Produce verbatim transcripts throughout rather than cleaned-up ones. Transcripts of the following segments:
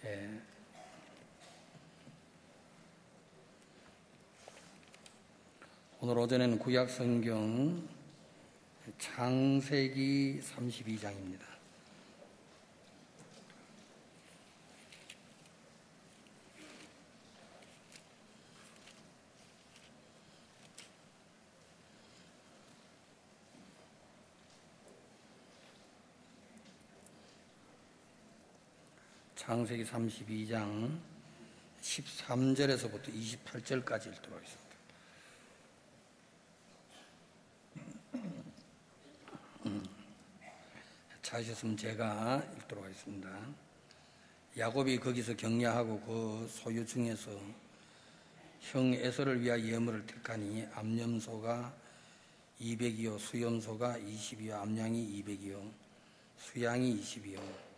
예. 오늘 오전에는 구약 성경 창세기 삼십이 장입니다. 창세기 삼십이 장 십삼 절에서부터 이십팔 절까지 읽도록 하겠습니다. 찾으셨으면 제가 읽도록 하겠습니다. 야곱이 거기서 격려하고 그 소유 중에서 형 에서를 위하여 예물을 택하니 암염소가 이백이요 수염소가 이십이요 암양이 이백이요 수양이 이십이요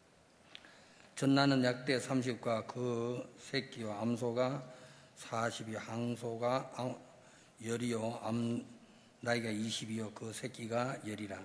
전나는 약대 삼십과 그 새끼와 암소가 사십이요 항소가 열이요 암 나이가 이십이요 그 새끼가 열이라.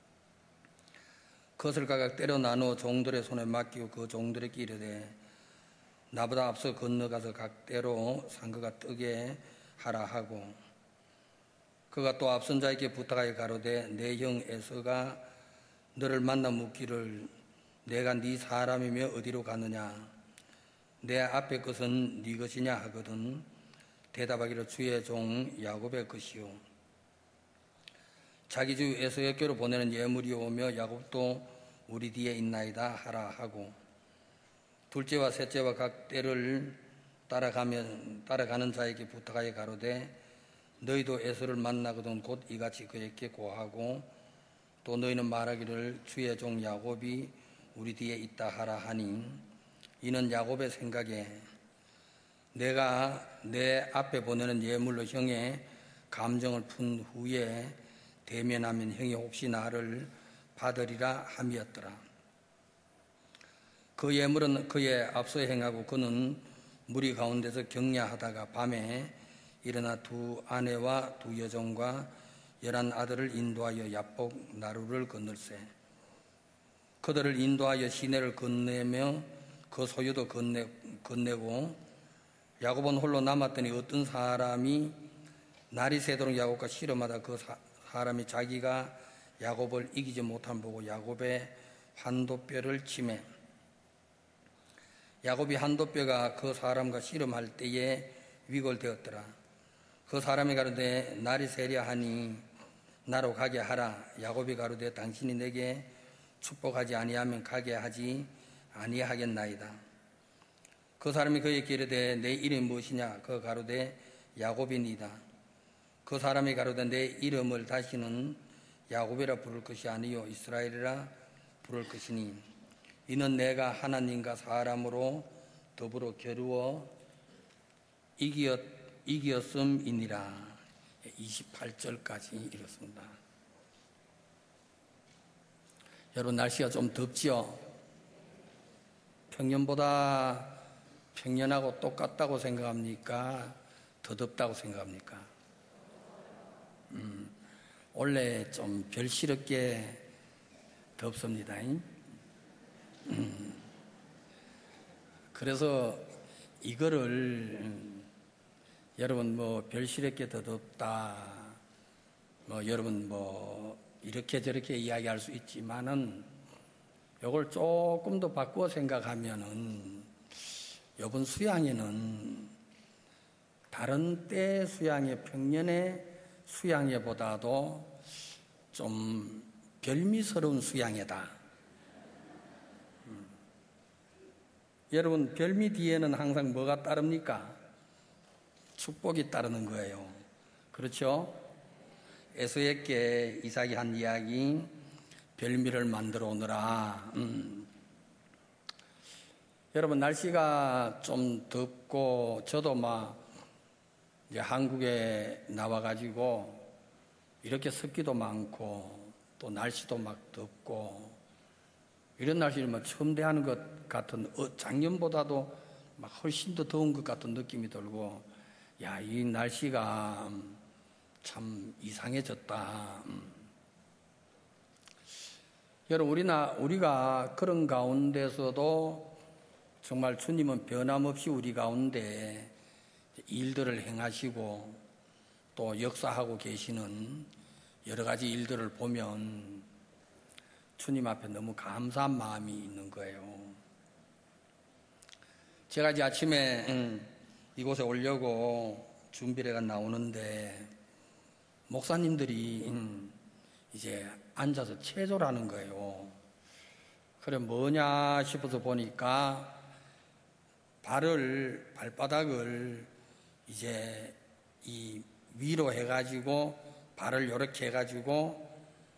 그것을 각각 때려 나누어 종들의 손에 맡기고 그 종들에게 이르되 나보다 앞서 건너가서 각대로 상그가 뜨게 하라 하고, 그가 또 앞선 자에게 부탁하여 가로되 내 형 에서가 너를 만나 묻기를 내가 네 사람이며 어디로 가느냐, 내 앞에 것은 네 것이냐 하거든 대답하기를 주의 종 야곱의 것이요 자기 주 에서에게로 보내는 예물이 오며 야곱도 우리 뒤에 있나이다 하라 하고, 둘째와 셋째와 각 때를 따라가면 따라가는 자에게 부탁하여 가로되 너희도 에서를 만나거든 곧 이같이 그에게 고하고, 또 너희는 말하기를 주의 종 야곱이 우리 뒤에 있다 하라 하니, 이는 야곱의 생각에 내가 내 앞에 보내는 예물로 형의 감정을 푼 후에 대면하면 형이 혹시 나를 받으리라 함이었더라. 그 예물은 그의 앞서 행하고 그는 무리 가운데서 격려하다가 밤에 일어나 두 아내와 두 여종과 열한 아들을 인도하여 야복 나루를 건널세. 그들을 인도하여 시내를 건네며 그 소유도 건네, 건네고 야곱은 홀로 남았더니 어떤 사람이 날이 새도록 야곱과 씨름하다 그 사, 사람이 자기가 야곱을 이기지 못함 보고 야곱의 한도뼈를 치매 야곱이 한도뼈가 그 사람과 씨름할 때에 위골되었더라. 그 사람이 가로되 날이 새려 하니 나로 가게 하라. 야곱이 가로되 당신이 내게 축복하지 아니하면 가게 하지 아니하겠나이다. 그 사람이 그에게 이르되 내 이름이 무엇이냐. 그 가로되 야곱이니이다. 그 사람이 가로되 내 이름을 다시는 야곱이라 부를 것이 아니요 이스라엘이라 부를 것이니 이는 내가 하나님과 사람으로 더불어 겨루어 이기었, 이기었음이니라. 이십팔 절까지 읽었습니다. 여러분, 날씨가 좀 덥지요? 평년보다 평년하고 똑같다고 생각합니까? 더 덥다고 생각합니까? 음, 원래 좀 별시럽게 덥습니다. 음, 그래서 이거를 음, 여러분 뭐 별시럽게 더 덥다, 뭐 여러분 뭐 이렇게 저렇게 이야기할 수 있지만은 이걸 조금 더 바꾸어 생각하면은 이번 수양회는 다른 때 수양회 평년의 수양회보다도 좀 별미스러운 수양회다. 음. 여러분, 별미 뒤에는 항상 뭐가 따릅니까? 축복이 따르는 거예요. 그렇죠? 에서에게 이삭이 한 이야기, 별미를 만들어 오느라. 음. 여러분, 날씨가 좀 덥고 저도 막 이제 한국에 나와가지고 이렇게 습기도 많고 또 날씨도 막 덥고 이런 날씨를 막 처음 대하는 것 같은, 어, 작년보다도 막 훨씬 더 더운 것 같은 느낌이 들고, 야, 이 날씨가 참 이상해졌다. 음. 여러분, 우리나, 우리가 그런 가운데서도 정말 주님은 변함없이 우리 가운데 일들을 행하시고 또 역사하고 계시는 여러 가지 일들을 보면 주님 앞에 너무 감사한 마음이 있는 거예요. 제가 이제 아침에 음, 이곳에 오려고 준비를 해가 나오는데 목사님들이 음, 이제 앉아서 체조라는 거예요. 그래 뭐냐 싶어서 보니까 발을 발바닥을 이제 이 위로 해가지고 발을 이렇게 해가지고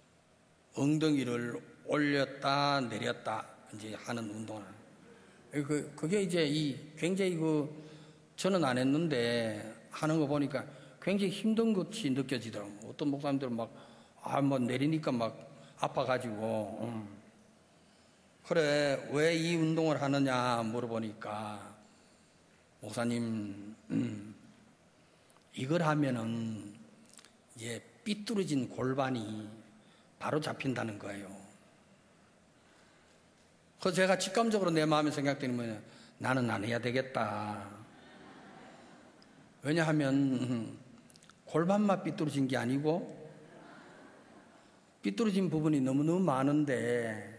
엉덩이를 올렸다 내렸다 이제 하는 운동을. 그 그게 이제 이 굉장히 그 저는 안 했는데 하는 거 보니까 굉장히 힘든 것이 느껴지더라고요. 어떤 목사님들은 막 아 뭐 내리니까 막 아파가지고. 음. 그래 왜 이 운동을 하느냐 물어보니까 목사님 음, 이걸 하면은 이제 삐뚤어진 골반이 바로 잡힌다는 거예요. 그래서 제가 직감적으로 내 마음에 생각되는 뭐냐, 나는 안 해야 되겠다. 왜냐하면 음, 골반만 삐뚤어진 게 아니고 삐뚤어진 부분이 너무너무 많은데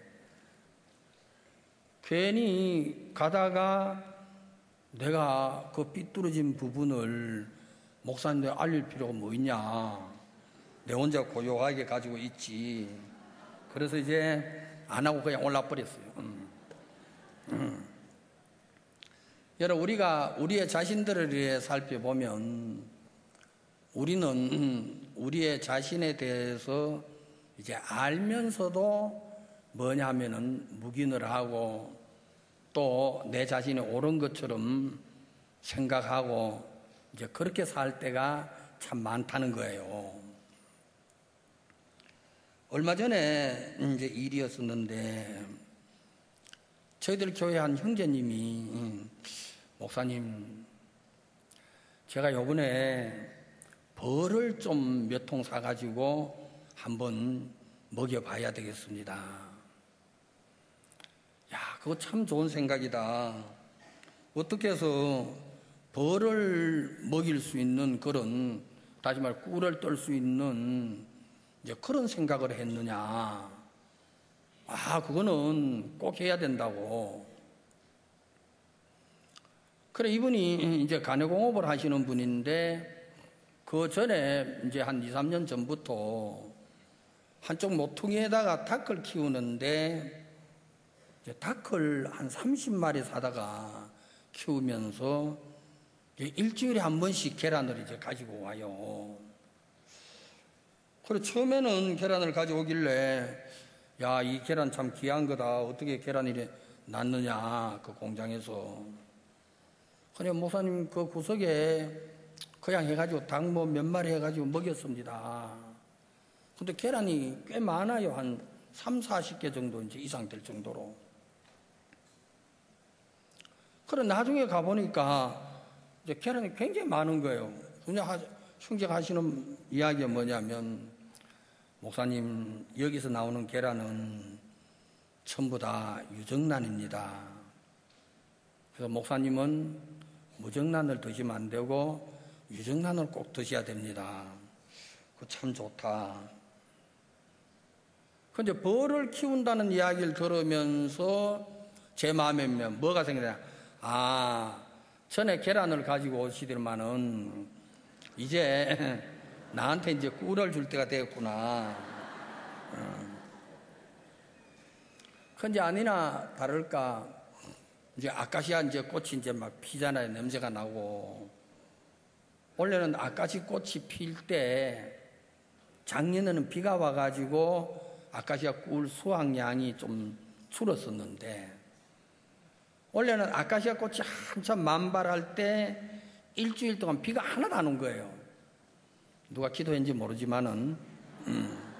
괜히 가다가 내가 그 삐뚤어진 부분을 목사님들 알릴 필요가 뭐 있냐. 내 혼자 고요하게 가지고 있지. 그래서 이제 안 하고 그냥 올라버렸어요. 음. 음. 여러분, 우리가 우리의 자신들을 위해 살펴보면 우리는 음, 우리의 자신에 대해서 이제 알면서도 뭐냐 하면은 묵인을 하고 또 내 자신이 옳은 것처럼 생각하고 이제 그렇게 살 때가 참 많다는 거예요. 얼마 전에 이제 일이었었는데 저희들 교회 한 형제님이 목사님 제가 요번에 벌을 좀 몇 통 사가지고 한번 먹여봐야 되겠습니다. 야, 그거 참 좋은 생각이다. 어떻게 해서 벌을 먹일 수 있는 그런, 다시 말해 꿀을 떨 수 있는 이제 그런 생각을 했느냐. 아, 그거는 꼭 해야 된다고. 그래, 이분이 이제 간여공업을 하시는 분인데 그 전에 이제 한 이, 삼 년 전부터 한쪽 모퉁이에다가 닭을 키우는데 이제 닭을 한 삼십 마리 사다가 키우면서 일주일에 한 번씩 계란을 이제 가지고 와요. 그래, 처음에는 계란을 가져오길래 야, 이 계란 참 귀한 거다. 어떻게 계란이 이래 났느냐, 그 공장에서. 그래, 목사님 그 구석에 그냥 해가지고 닭 뭐 몇 마리 해가지고 먹였습니다. 근데 계란이 꽤 많아요. 한 삼, 사십 개 정도 이제 이상 될 정도로. 그래, 나중에 가보니까 이제 계란이 굉장히 많은 거예요. 그냥 형제가 하시는 이야기가 뭐냐면, 목사님, 여기서 나오는 계란은 전부 다 유정란입니다. 그래서 목사님은 무정란을 드시면 안 되고 유정란을 꼭 드셔야 됩니다. 그거 참 좋다. 근데 벌을 키운다는 이야기를 들으면서 제 마음에 뭐가 생기냐. 아, 전에 계란을 가지고 오시더만은 이제 나한테 이제 꿀을 줄 때가 되었구나. 어. 근데 아니나 다를까 이제 아카시아 이제 꽃이 이제 막 피잖아요. 냄새가 나고. 원래는 아카시 꽃이 필 때 작년에는 비가 와가지고 아카시아 꿀 수확량이 좀 줄었었는데 원래는 아카시아 꽃이 한참 만발할 때 일주일 동안 비가 하나도 안 온 거예요. 누가 기도했는지 모르지만은 음.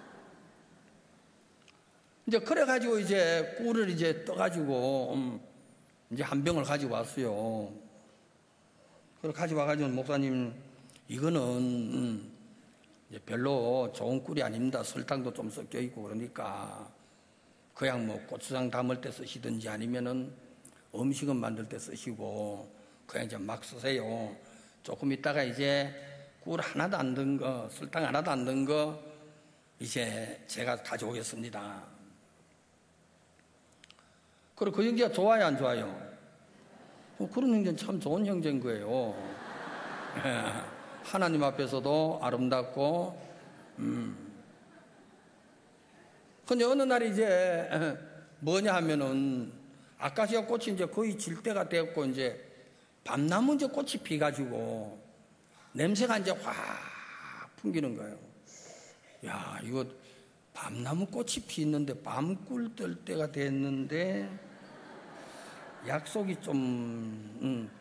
이제 그래가지고 이제 꿀을 이제 떠가지고 음, 이제 한 병을 가지고 왔어요. 그걸 가지고 와가지고 목사님 이거는 음, 이제 별로 좋은 꿀이 아닙니다. 설탕도 좀 섞여 있고 그러니까 그냥 뭐 고추장 담을 때 쓰시든지 아니면은 음식은 만들 때 쓰시고 그냥 이제 막 쓰세요. 조금 있다가 이제 꿀 하나도 안 든 거, 설탕 하나도 안 든 거 이제 제가 가져오겠습니다. 그리고 그 형제가 좋아요, 안 좋아요? 어, 그런 형제는 참 좋은 형제인 거예요. 하나님 앞에서도 아름답고, 음. 근데 어느 날 이제 뭐냐 하면은 아카시아 꽃이 이제 거의 질 때가 되었고 이제 밤나무 이제 꽃이 피가지고 냄새가 이제 확 풍기는 거예요. 야, 이거 밤나무 꽃이 피는데 밤꿀 뜰 때가 됐는데 약속이 좀, 음.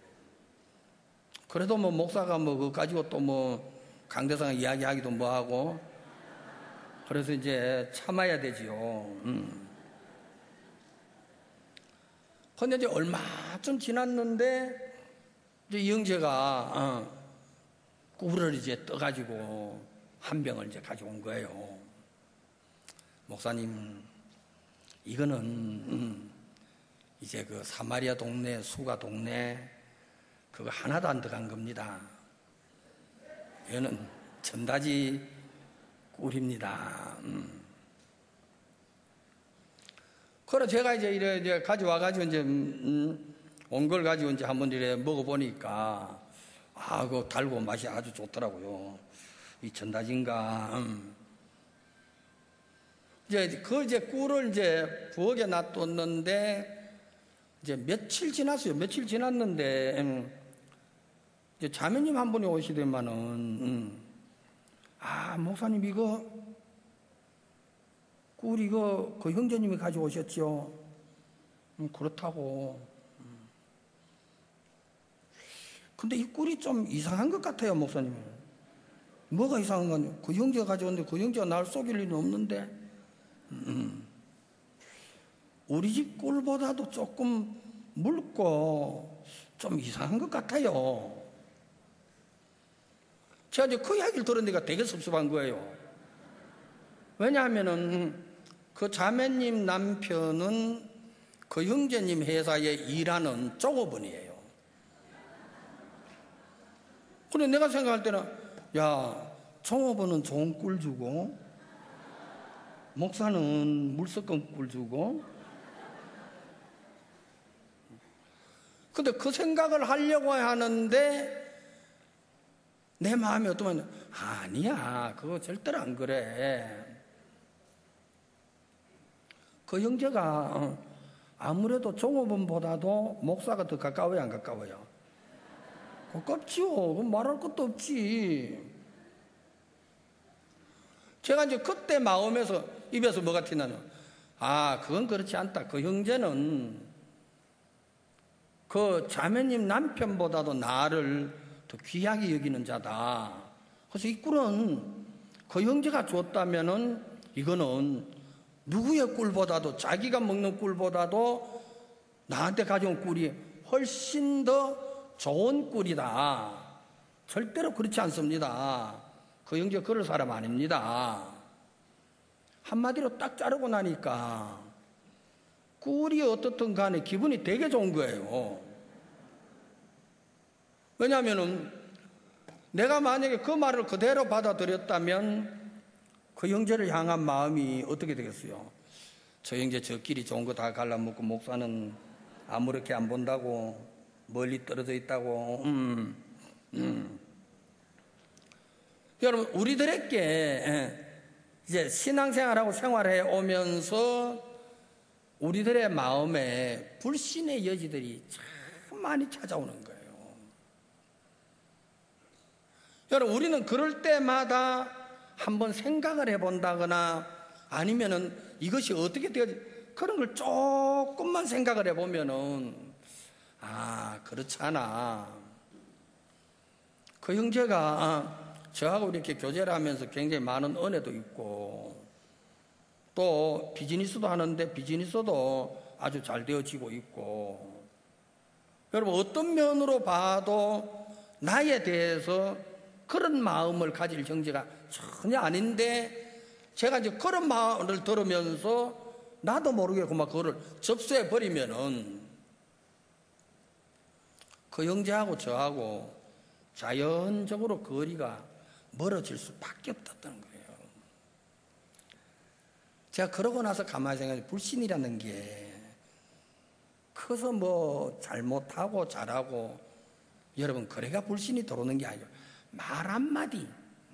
그래도 뭐 목사가 뭐 그거 가지고 또 뭐 강대상 이야기하기도 뭐하고 그래서 이제 참아야 되지요. 음. 근데 이제 얼마쯤 지났는데 이제 이 형제가 어, 꿀을 이제 떠가지고 한 병을 이제 가져온 거예요. 목사님, 이거는 음, 이제 그 사마리아 동네, 수가 동네 그거 하나도 안 들어간 겁니다. 이거는 전다지 꿀입니다. 음. 그래 제가 이제 이래 이제 가져와가지고 이제 음, 온 걸 가지고 이제 한번 이래 먹어보니까 아, 그 달고 맛이 아주 좋더라고요. 이 전다지인가. 음. 이제 그 이제 꿀을 이제 부엌에 놔뒀는데 이제 며칠 지났어요. 며칠 지났는데 음, 이제 자매님 한 분이 오시더만은 음, 아, 목사님 이거 꿀 이거 그 형제님이 가져오셨죠? 음, 그렇다고. 음. 근데 이 꿀이 좀 이상한 것 같아요, 목사님. 뭐가 이상한 거냐? 그 형제가 가져왔는데 그 형제가 날 속일 일은 없는데. 음. 우리 집 꿀보다도 조금 묽고 좀 이상한 것 같아요. 제가 이제 그 이야기를 들으니까 되게 섭섭한 거예요. 왜냐하면은 그 자매님 남편은 그 형제님 회사에 일하는 종업원이에요. 근데 내가 생각할 때는 야, 종업원은 좋은 꿀 주고 목사는 물 섞은 꿀 주고 근데 그 생각을 하려고 하는데 내 마음이 어떠면 아니야, 그거 절대로 안 그래. 그 형제가 아무래도 종업원보다도 목사가 더 가까워요, 안 가까워요? 가깝지요. 말할 것도 없지. 제가 이제 그때 마음에서 입에서 뭐가 튀나요? 아, 그건 그렇지 않다. 그 형제는 그 자매님 남편보다도 나를 더 귀하게 여기는 자다. 그래서 이 꿀은 그 형제가 줬다면은 이거는 누구의 꿀보다도 자기가 먹는 꿀보다도 나한테 가져온 꿀이 훨씬 더 좋은 꿀이다. 절대로 그렇지 않습니다. 그 형제 그럴 사람 아닙니다. 한마디로 딱 자르고 나니까 꿀이 어떻든 간에 기분이 되게 좋은 거예요. 왜냐하면은 내가 만약에 그 말을 그대로 받아들였다면 그 형제를 향한 마음이 어떻게 되겠어요? 저 형제 저끼리 좋은 거 다 갈라먹고 목사는 아무렇게 안 본다고 멀리 떨어져 있다고. 음, 음. 여러분 우리들에게 이제 신앙생활하고 생활해 오면서 우리들의 마음에 불신의 여지들이 참 많이 찾아오는 거예요. 여러분 우리는 그럴 때마다 한번 생각을 해본다거나 아니면은 이것이 어떻게 되어지 그런 걸 조금만 생각을 해보면은 아, 그렇지 않아. 그 형제가 저하고 이렇게 교제를 하면서 굉장히 많은 은혜도 있고 또 비즈니스도 하는데 비즈니스도 아주 잘 되어지고 있고 여러분 어떤 면으로 봐도 나에 대해서 그런 마음을 가질 형제가 전혀 아닌데 제가 이제 그런 말을 들으면서 나도 모르게 그만 그거를 접수해 버리면은 그 형제하고 저하고 자연적으로 거리가 멀어질 수밖에 없었다는 거예요. 제가 그러고 나서 가만히 생각해, 불신이라는 게 커서 뭐 잘못하고 잘하고, 여러분 그래가 불신이 들어오는 게 아니고 말 한마디,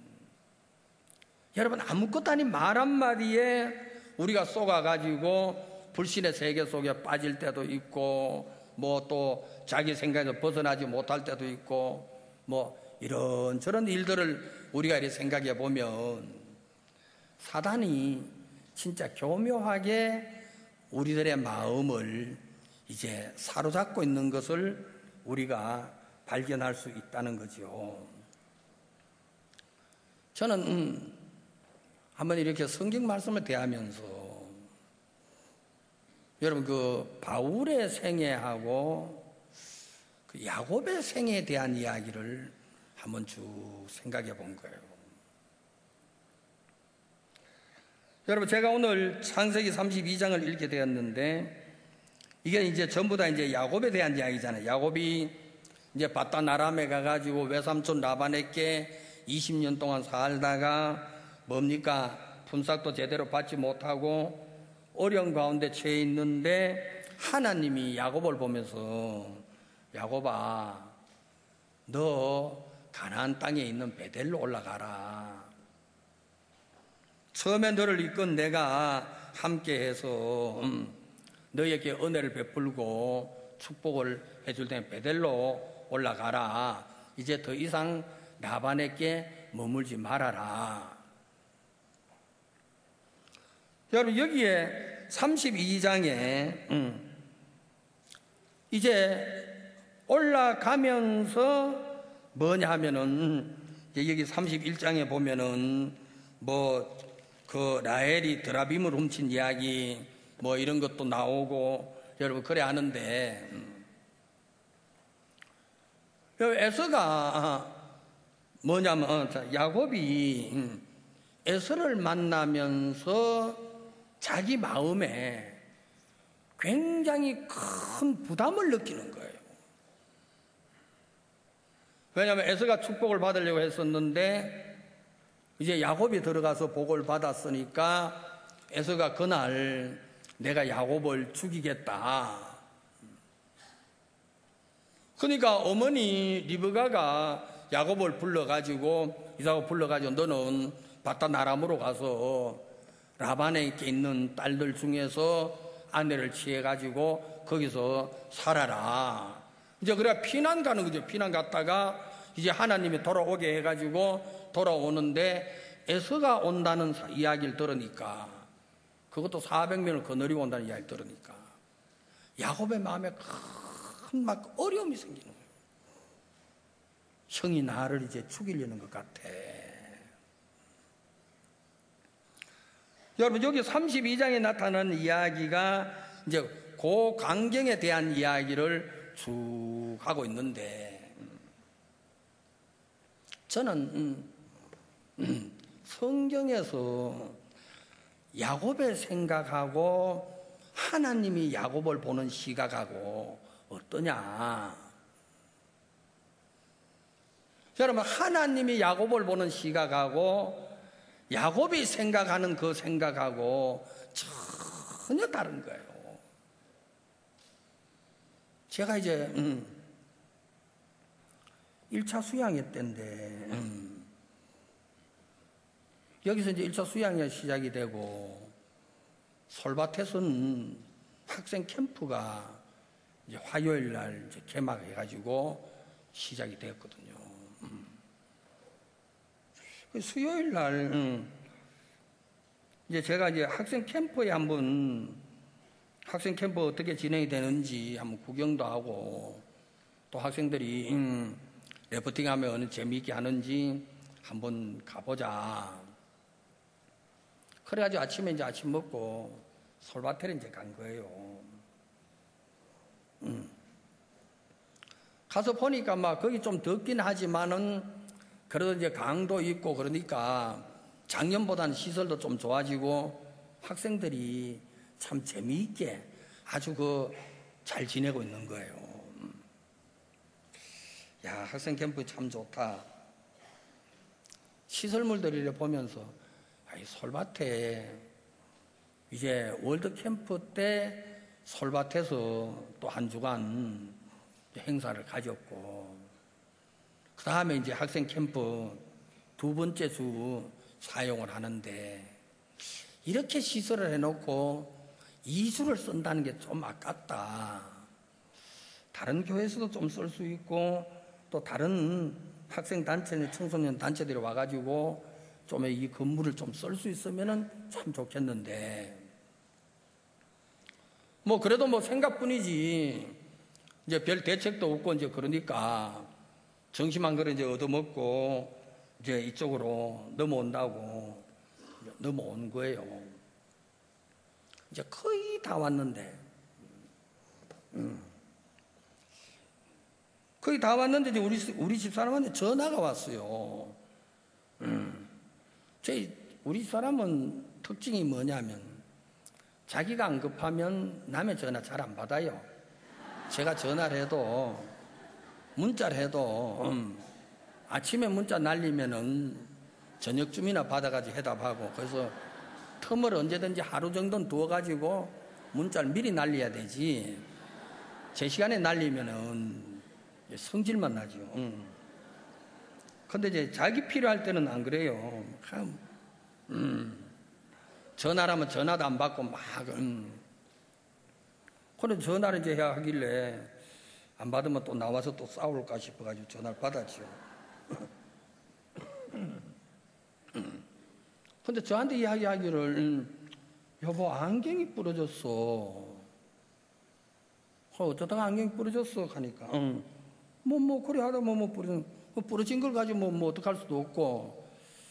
여러분 아무것도 아닌 말 한마디에 우리가 속아가지고 불신의 세계 속에 빠질 때도 있고, 뭐 또 자기 생각에서 벗어나지 못할 때도 있고, 뭐 이런저런 일들을 우리가 이렇게 생각해 보면 사단이 진짜 교묘하게 우리들의 마음을 이제 사로잡고 있는 것을 우리가 발견할 수 있다는 거죠. 저는 음, 한번 이렇게 성경 말씀을 대하면서 여러분 그 바울의 생애하고 그 야곱의 생애에 대한 이야기를 한번 쭉 생각해 본 거예요. 여러분 제가 오늘 창세기 삼십이 장을 읽게 되었는데, 이게 이제 전부 다 이제 야곱에 대한 이야기잖아요. 야곱이 이제 바단 아람에 가가지고 외삼촌 라반에게 이십 년 동안 살다가 뭡니까? 품삯도 제대로 받지 못하고 어려운 가운데 처해 있는데, 하나님이 야곱을 보면서 야곱아, 너 가나안 땅에 있는 베델로 올라가라. 처음에 너를 이끈 내가 함께해서 음, 너에게 은혜를 베풀고 축복을 해줄 테니 베델로 올라가라. 이제 더 이상 라반에게 머물지 말아라. 여러분 여기에 삼십이 장에 음, 이제 올라가면서 뭐냐 하면은 여기 삼십일 장에 보면은 뭐 그 라헬이 드라빔을 훔친 이야기 뭐 이런 것도 나오고, 여러분 그래 하는데 음. 에서가 뭐냐면 야곱이 에서를 만나면서 자기 마음에 굉장히 큰 부담을 느끼는 거예요. 왜냐하면 에서가 축복을 받으려고 했었는데 이제 야곱이 들어가서 복을 받았으니까 에서가 그날 내가 야곱을 죽이겠다. 그러니까 어머니 리브가가 야곱을 불러가지고 이삭을 불러가지고 너는 바단 아람으로 가서 라반에 있는 딸들 중에서 아내를 취해가지고 거기서 살아라. 이제 그래 피난 가는 거죠. 피난 갔다가 이제 하나님이 돌아오게 해가지고 돌아오는데 에서가 온다는 이야기를 들으니까, 그것도 사백 명을 거느리고 온다는 이야기를 들으니까 야곱의 마음에 큰 막 어려움이 생기는 거예요. 형이 나를 이제 죽이려는 것 같아. 여러분 여기 삼십이 장에 나타나는 이야기가 이제 그 광경에 대한 이야기를 쭉 하고 있는데, 저는 음, 음, 성경에서 야곱의 생각하고 하나님이 야곱을 보는 시각하고 어떠냐? 여러분 하나님이 야곱을 보는 시각하고 야곱이 생각하는 그 생각하고 전혀 다른 거예요. 제가 이제 음, 일 차 수양회 때인데 음, 여기서 이제 일 차 수양회 시작이 되고 솔밭에서는 학생 캠프가 이제 화요일 날 이제 개막해가지고 시작이 되었거든요. 음. 수요일 날 음, 이제 제가 이제 학생 캠프에 한번 학생 캠프 어떻게 진행이 되는지 한번 구경도 하고, 또 학생들이 음, 레포팅하면 어느 재미있게 하는지 한번 가보자. 그래가지고 아침에 이제 아침 먹고 솔밭에 이제 간 거예요. 음. 가서 보니까 막 거기 좀 덥긴 하지만은 그래도 이제 강도 있고 그러니까 작년보다는 시설도 좀 좋아지고 학생들이 참 재미있게 아주 그 잘 지내고 있는 거예요. 야, 학생 캠프 참 좋다. 시설물들을 보면서, 아이, 솔밭에, 이제 월드 캠프 때 솔밭에서 또 한 주간 행사를 가졌고, 그 다음에 이제 학생 캠프 두 번째 주 사용을 하는데, 이렇게 시설을 해놓고 이 주를 쓴다는 게 좀 아깝다. 다른 교회에서도 좀 쓸 수 있고, 또 다른 학생 단체, 청소년 단체들이 와가지고 좀 이 건물을 좀 쓸 수 있으면 참 좋겠는데, 뭐 그래도 뭐 생각뿐이지 이제 별 대책도 없고 이제 그러니까 정심한 거를 이제 얻어먹고 이제 이쪽으로 넘어온다고 넘어온 거예요. 이제 거의 다 왔는데, 음. 거의 다 왔는데 이제 우리 우리 집 사람한테 전화가 왔어요. 음. 저희 우리 집 사람은 특징이 뭐냐면 자기가 안 급하면 남의 전화 잘 안 받아요. 제가 전화를 해도 문자를 해도 음, 아침에 문자 날리면은 저녁쯤이나 받아가지고 해답하고, 그래서 틈을 언제든지 하루 정도는 두어가지고 문자를 미리 날려야 되지, 제 시간에 날리면은 성질만 나죠. 음. 근데 이제 자기 필요할 때는 안 그래요. 음. 전화라면 전화도 안 받고 막, 음. 그래 전화를 이제 하길래 안 받으면 또 나와서 또 싸울까 싶어가지고 전화를 받았죠. 근데 저한테 이야기하기를, 음, 여보 안경이 부러졌어. 어, 어쩌다가 안경이 부러졌어 하니까, 음. 뭐, 뭐, 그래 하다 뭐, 뭐, 부러진, 뭐 부러진 걸 가지고 뭐, 뭐, 어떡할 수도 없고,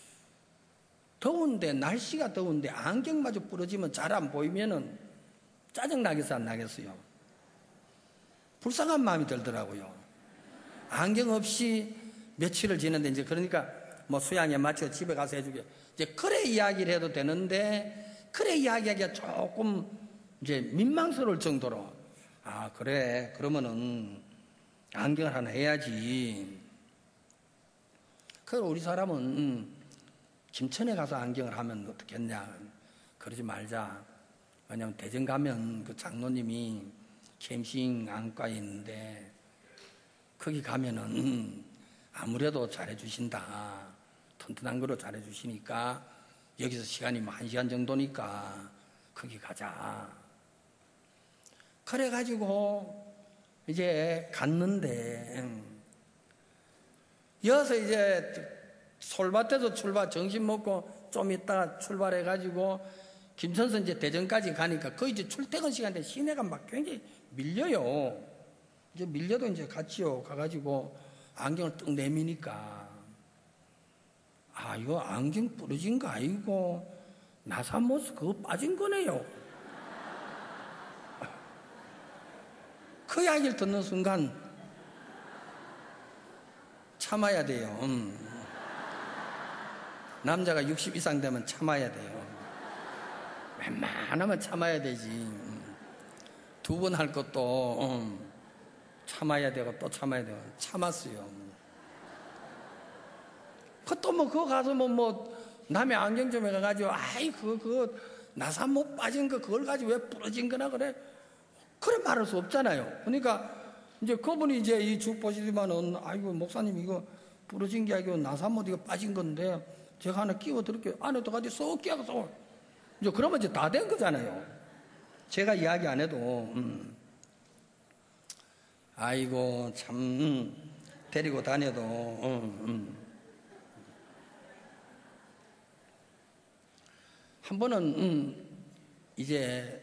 더운데, 날씨가 더운데 안경마저 부러지면 잘 안 보이면은 짜증나겠어, 안 나겠어요? 불쌍한 마음이 들더라고요. 안경 없이 며칠을 지냈는데, 이제 그러니까 뭐 수양에 맞춰 집에 가서 해주게. 이제 그래 이야기를 해도 되는데, 그래 이야기하기가 조금 이제 민망스러울 정도로, 아, 그래, 그러면은 안경을 하나 해야지. 그래서 우리 사람은, 음, 김천에 가서 안경을 하면 어떻겠냐. 그러지 말자. 왜냐면 대전 가면 그 장로님이 캠싱 안과에 있는데, 거기 가면은 음, 아무래도 잘해주신다. 튼튼한 거로 잘해주시니까 여기서 시간이 뭐 한 시간 정도니까 거기 가자. 그래가지고 이제 갔는데, 음, 여기서 이제 솔밭에서 출발, 점심 먹고 좀 있다가 출발해가지고 김천서 이제 대전까지 가니까 거의 이제 출퇴근 시간에 시내가 막 굉장히 밀려요. 이제 밀려도 이제 같이요. 가가지고 안경을 뜩 내미니까, 아, 이거 안경 부러진 거 아니고 나사모스 그거 빠진 거네요. 그 이야기를 듣는 순간 참아야 돼요. 음. 남자가 육십 이상 되면 참아야 돼요. 웬만하면 참아야 되지. 음. 두 번 할 것도 음. 참아야 되고 또 참아야 되고. 참았어요. 그것도 뭐 그거 가서 뭐, 뭐 남의 안경점에 가가지고, 아이 그거 그거 나사모 빠진 거 그걸 가지고 왜 부러진 거나 그래, 그래 말할 수 없잖아요. 그러니까 이제 그분이 이제 이 죽 보시지만은, 아이고 목사님 이거 부러진 게 아니고 나사모 이거 빠진 건데 제가 하나 끼워 드릴게요. 안에 들어가지 쏙 끼워서. 이제 그러면 이제 다 된 거잖아요. 제가 이야기 안 해도. 음. 아이고 참, 음. 데리고 다녀도 음, 음. 한 번은 음, 이제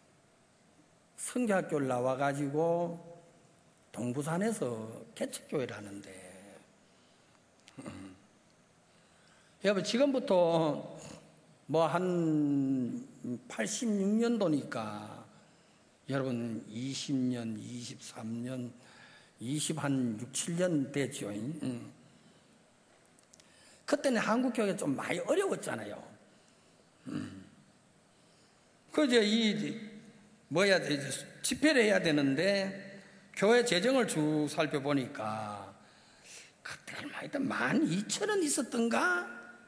성교학교를 나와가지고 동부산에서 개척교회를 하는데, 음. 여러분 지금부터 뭐 한 팔십육 년도니까 여러분 이십 년, 이십삼 년, 이십한 육, 칠 년 됐죠. 음. 그때는 한국교회가 좀 많이 어려웠잖아요. 음. 그 이제 이 뭐야 집회를 해야 되는데 교회 재정을 쭉 살펴보니까 그때 얼마 있다 만 이천 원 있었던가?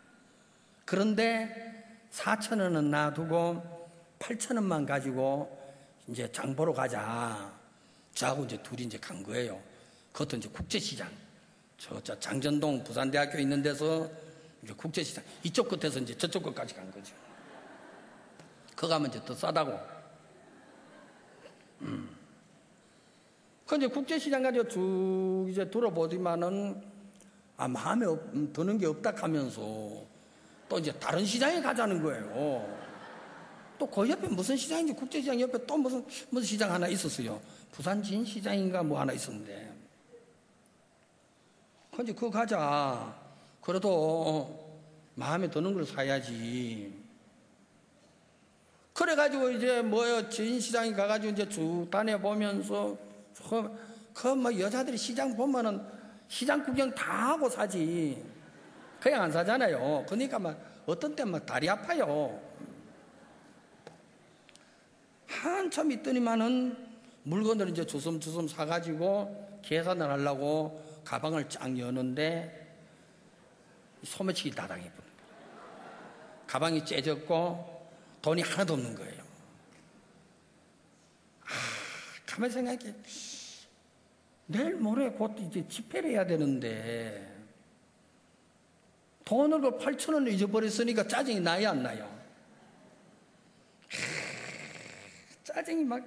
그런데 사천 원은 놔두고 팔천 원만 가지고 이제 장 보러 가자. 저하고 이제 둘이 이제 간 거예요. 그것도 이제 국제시장. 저, 저 장전동 부산대학교 있는 데서 이제 국제시장. 이쪽 끝에서 이제 저쪽 끝까지 간 거죠. 거 가면 이제 더 싸다고. 음. 그 이제 국제시장 가지고 쭉 이제 돌아보지만은 아, 마음에 없, 드는 게 없다 하면서 또 이제 다른 시장에 가자는 거예요. 또 그 옆에 무슨 시장인지 국제시장 옆에 또 무슨 무슨 시장 하나 있었어요. 부산 진시장인가 뭐 하나 있었는데. 근데 그거 가자. 그래도 마음에 드는 걸 사야지. 그래가지고 이제 뭐요 진시장에 가가지고 이제 쭉 다녀보면서 그뭐 여자들이 시장 보면은 시장 구경 다 하고 사지. 그냥 안 사잖아요. 그러니까 막 어떤 때 막 다리 아파요. 한참 있더니만은 물건을 이제 주섬주섬 사가지고 계산을 하려고 가방을 쫙 여는데 소매치기 다 당해버린 거예요. 가방이 째졌고 돈이 하나도 없는 거예요. 아, 가만히 생각해. 내일 모레 곧 이제 집회를 해야 되는데 돈을 그 팔천 원을 잊어버렸으니까 짜증이 나요, 안 나요? 아, 짜증이 막.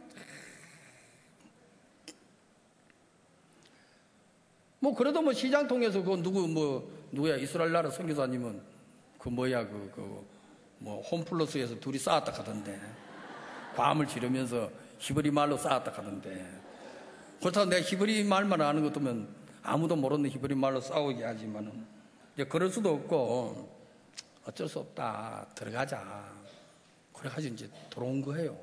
뭐 그래도 뭐 시장 통해서 그 누구 뭐 누구야 이스라엘 나라 선교사님은 그 뭐야 그 그 뭐 홈플러스에서 둘이 싸웠다 하던데 과음을 지르면서 히브리 말로 싸웠다 하던데 그렇다고 내가 히브리 말만 아는 것도면 아무도 모르는 히브리 말로 싸우게 하지만은 이제 그럴 수도 없고 어쩔 수 없다 들어가자 그래가지고 이제 들어온 거예요.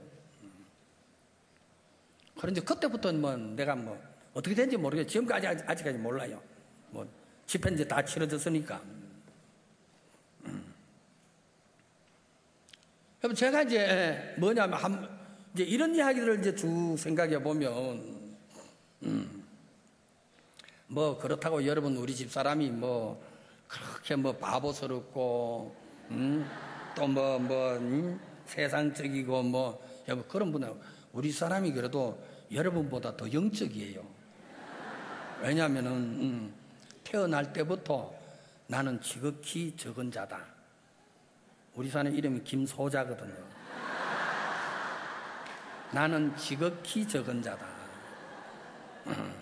그런데 그때부터는 뭐 내가 뭐 어떻게 된지 모르겠어요. 지금까지 아직, 아직까지 몰라요. 뭐 집회 이제 다 치러졌으니까. 음. 그럼 제가 이제 뭐냐면 한, 이제 이런 이야기들을 이제 쭉 생각해 보면, 음. 뭐 그렇다고 여러분 우리 집 사람이 뭐 그렇게 뭐 바보스럽고, 음. 또 뭐 뭐 음? 세상적이고 뭐 여러분 그런 분은 우리 사람이 그래도 여러분보다 더 영적이에요. 왜냐하면은 음, 태어날 때부터 나는 지극히 적은 자다. 우리 사람 이름이 김소자거든요. 나는 지극히 적은 자다. 음.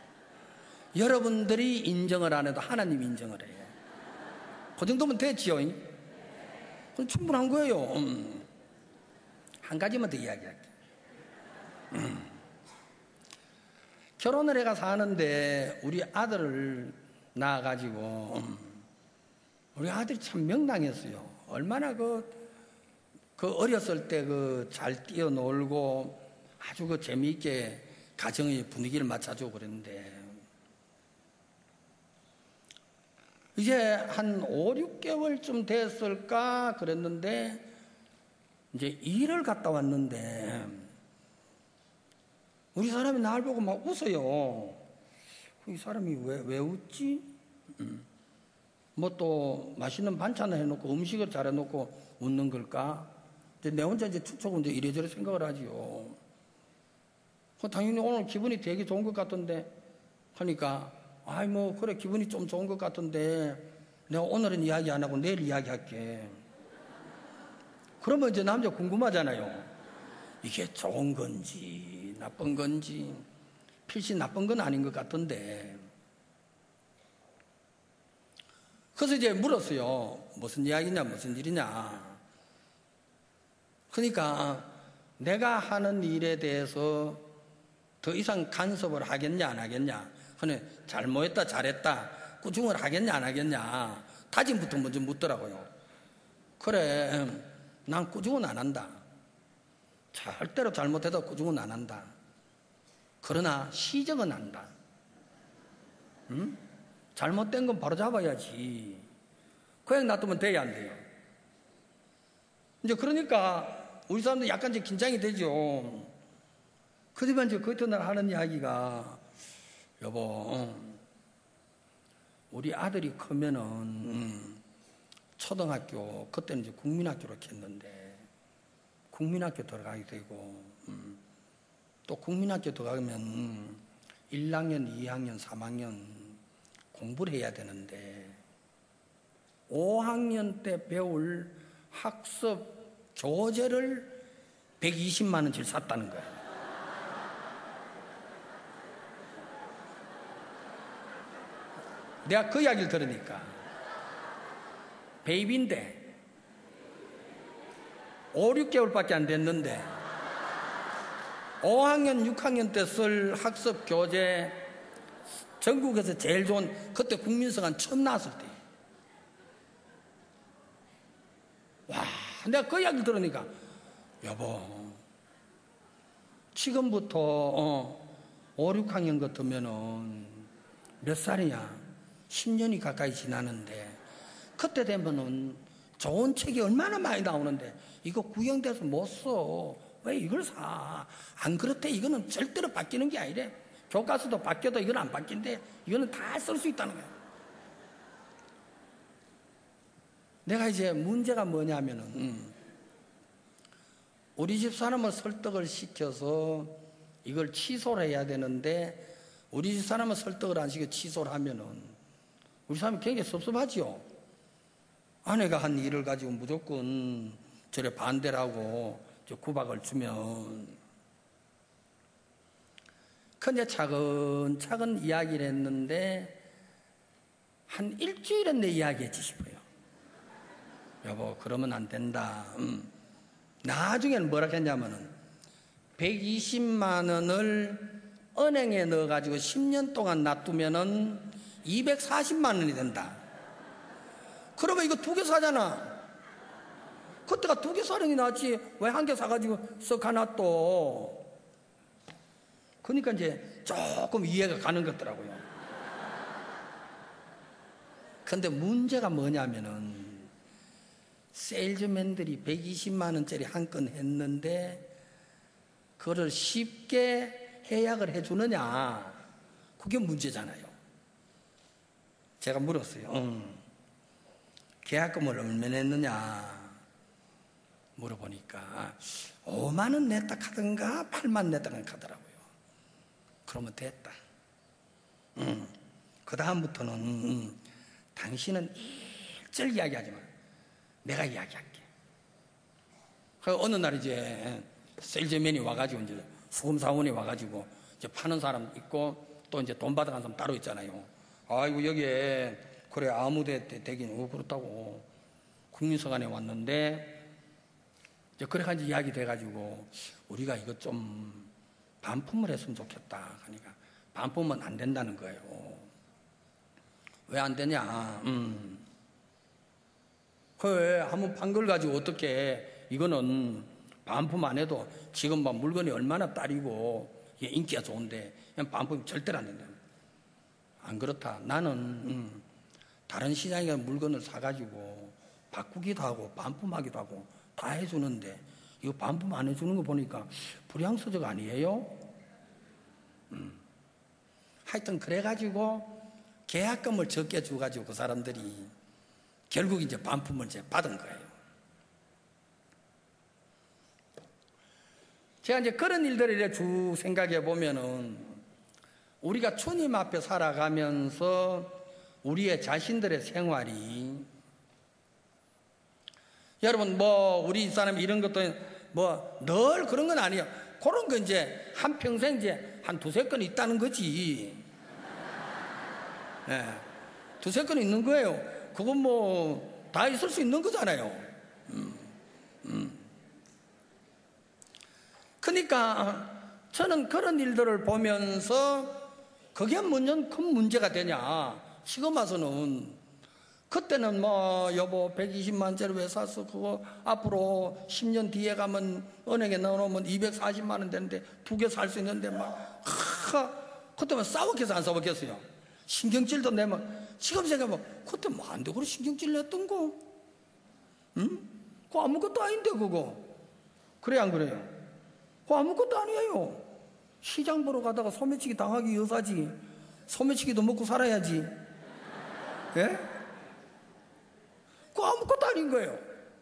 여러분들이 인정을 안 해도 하나님 인정을 해요. 그 정도면 됐지요. 그럼 충분한 거예요. 음. 한 가지만 더 이야기할게요. 음. 결혼을 해가 사는데 우리 아들을 낳아가지고 음. 우리 아들이 참 명랑했어요. 얼마나 그, 그 어렸을 때 그 잘 뛰어놀고 아주 그 재미있게 가정의 분위기를 맞춰주고 그랬는데 이제 한 오, 육 개월쯤 됐을까 그랬는데 이제 일을 갔다 왔는데 우리 사람이 날 보고 막 웃어요. 이 사람이 왜, 왜 웃지? 음. 뭐 또 맛있는 반찬을 해놓고 음식을 잘해놓고 웃는 걸까? 내 혼자 이제 추측은 이제 이래저래 생각을 하지요. 당연히 오늘 기분이 되게 좋은 것 같던데 하니까 아이 뭐 그래 기분이 좀 좋은 것 같은데 내가 오늘은 이야기 안 하고 내일 이야기할게. 그러면 이제 남자 궁금하잖아요. 이게 좋은 건지 나쁜 건지 필시 나쁜 건 아닌 것 같던데. 그래서 이제 물었어요. 무슨 이야기냐 무슨 일이냐. 그러니까 내가 하는 일에 대해서 더 이상 간섭을 하겠냐 안 하겠냐. 근데 잘못했다 잘했다 꾸중을 하겠냐 안 하겠냐. 다짐부터 먼저 묻더라고요. 그래 난 꾸중은 안 한다. 절대로 잘못해도 꾸중은 안 한다. 그러나 시정은 한다. 응? 잘못된 건 바로 잡아야지. 그냥 놔두면 돼야 안 돼요. 이제 그러니까 우리 사람들 약간 이제 긴장이 되죠. 그러면 이제 그 이튿날 하는 이야기가 여보 우리 아들이 크면은 음, 초등학교, 그때는 이제 국민학교로 했는데 국민학교 들어가게 되고 음, 또 국민학교 들어가면 음, 일 학년, 이 학년, 삼 학년 공부를 해야 되는데 오 학년 때 배울 학습 교재를 백이십만 원치를 샀다는 거야. 내가 그 이야기를 들으니까 베이비인데 오, 육 개월밖에 안 됐는데 오 학년, 육 학년 때 쓸 학습 교재 전국에서 제일 좋은, 그때 국민성한 처음 나왔을 때. 와, 내가 그 이야기를 들으니까 여보 지금부터 어, 오, 육 학년 같으면은 몇 살이냐? 십 년이 가까이 지나는데 그때 되면은 좋은 책이 얼마나 많이 나오는데 이거 구형돼서 못 써. 왜 이걸 사? 안 그렇대. 이거는 절대로 바뀌는 게 아니래. 교과서도 바뀌어도 이건 안 바뀐대. 이거는 다 쓸 수 있다는 거야. 내가 이제 문제가 뭐냐면은 음, 우리 집 사람을 설득을 시켜서 이걸 취소를 해야 되는데 우리 집 사람을 설득을 안 시켜 취소를 하면은 우리 사람이 굉장히 섭섭하지요. 아내가 한 일을 가지고 무조건 저래 반대를 하고 저 구박을 주면. 근데 차근차근 이야기를 했는데 한 일주일은 내 이야기했지 싶어요. 여보 그러면 안 된다. 음. 나중에는 뭐라 했냐면은 백이십만 원을 은행에 넣어가지고 십 년 동안 놔두면은 이백사십만 원이 된다. 그러면 이거 두 개 사잖아. 그때가 두 개 사는 게 낫지 왜 한 개 사가지고 썩 하나 또. 그러니까 이제 조금 이해가 가는 것 같더라고요. 근데 문제가 뭐냐면은 세일즈맨들이 백이십만 원짜리 한 건 했는데 그거를 쉽게 해약을 해주느냐, 그게 문제잖아요. 제가 물었어요. 응. 계약금을 얼마 냈느냐 물어보니까 오만 원 냈다 카든가 팔만 원 냈다 카더라고요. 그러면 됐다. 응. 그 다음부터는 응. 당신은 일절 이야기하지 마. 내가 이야기할게. 그 어느 날 이제 세일즈맨이 와가지고 이제 수금사원이 와가지고 이제 파는 사람 있고 또 이제 돈 받아가는 사람 따로 있잖아요. 아이고 여기에 그래 아무데 되긴 어 그렇다고 국민서관에 왔는데 이제 그래가지고 이야기 돼가지고 우리가 이거 좀 반품을 했으면 좋겠다 하니까 반품은 안 된다는 거예요. 왜 안 되냐? 음. 그래 한번 판 걸 가지고 어떻게 이거는 반품 안 해도 지금 막 물건이 얼마나 딸이고 이게 인기가 좋은데 그냥 반품이 절대로 안 된다. 안 그렇다. 나는 음, 다른 시장에 가서 물건을 사가지고 바꾸기도 하고 반품하기도 하고 다 해주는데 이거 반품 안 해주는 거 보니까 불량서적 아니에요? 음. 하여튼 그래가지고 계약금을 적게 줘가지고 그 사람들이 결국 이제 반품을 이제 받은 거예요. 제가 이제 그런 일들을 쭉 생각해 보면은 우리가 주님 앞에 살아가면서 우리의 자신들의 생활이, 여러분 뭐 우리 사람이 이런 것도 뭐 늘 그런 건 아니에요. 그런 거 이제 한 평생 이제 한 두세 건 있다는 거지. 네. 두세 건 있는 거예요. 그건 뭐 다 있을 수 있는 거잖아요. 음, 음. 그러니까 저는 그런 일들을 보면서 그게 무슨 큰 문제가 되냐. 지금 와서는 그때는 뭐 여보 백이십만 원짜리 왜 샀어? 그거 앞으로 십 년 뒤에 가면 은행에 넣어놓으면 이백사십만 원 되는데 두 개 살 수 있는데 막 하, 그때만 싸웠겠어 안 싸웠겠어요? 신경질도 내면 지금 생각하면 그때 뭐 안 되고 신경질 냈던 거? 응? 그거 아무것도 아닌데 그거. 그래 안 그래요? 그거 아무것도 아니에요. 시장 보러 가다가 소매치기 당하기 여사지. 소매치기도 먹고 살아야지. 예? 그 아무것도 아닌 거예요.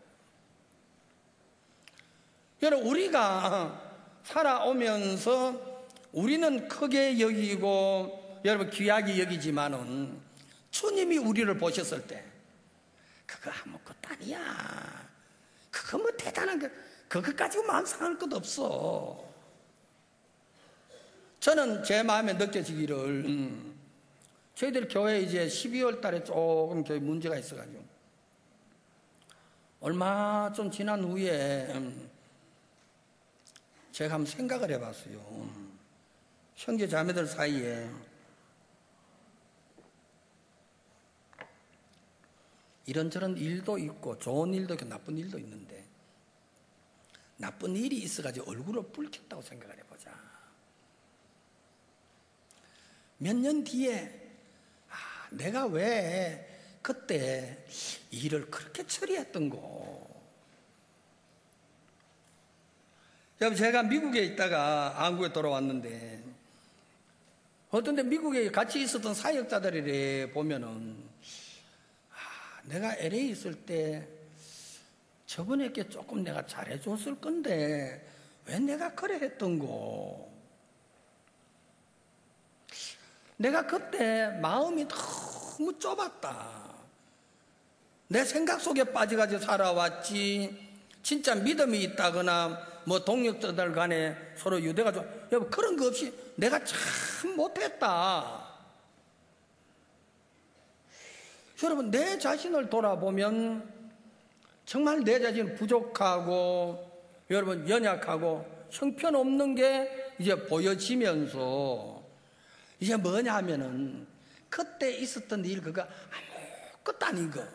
여러분, 우리가 살아오면서 우리는 크게 여기고 여러분 귀하게 여기지만은 주님이 우리를 보셨을 때 그거 아무것도 아니야. 그거 뭐 대단한 거, 그것 가지고 마음 상할 것도 없어. 저는 제 마음에 느껴지기를 음, 저희들 교회 이제 십이월 달에 조금 교회 문제가 있어가지고 얼마 좀 지난 후에 음, 제가 한번 생각을 해봤어요. 음, 형제 자매들 사이에 이런저런 일도 있고 좋은 일도 있고 나쁜 일도 있는데 나쁜 일이 있어가지고 얼굴을 붉혔다고 생각을 해보자. 몇 년 뒤에 아, 내가 왜 그때 일을 그렇게 처리했던고. 여러분, 제가 미국에 있다가 한국에 돌아왔는데 어떤 데 미국에 같이 있었던 사역자들이 보면은 아, 내가 엘에이 있을 때 저분에게 조금 내가 잘해줬을 건데 왜 내가 그래 했던고. 내가 그때 마음이 너무 좁았다. 내 생각 속에 빠져가지고 살아왔지. 진짜 믿음이 있다거나 뭐 동력자들 간에 서로 유대가 좀 여러분 그런 거 없이 내가 참 못했다. 여러분, 내 자신을 돌아보면 정말 내 자신은 부족하고 여러분 연약하고 형편없는 게 이제 보여지면서 이제 뭐냐 하면은 그때 있었던 일 그거 아무것도 아닌 거.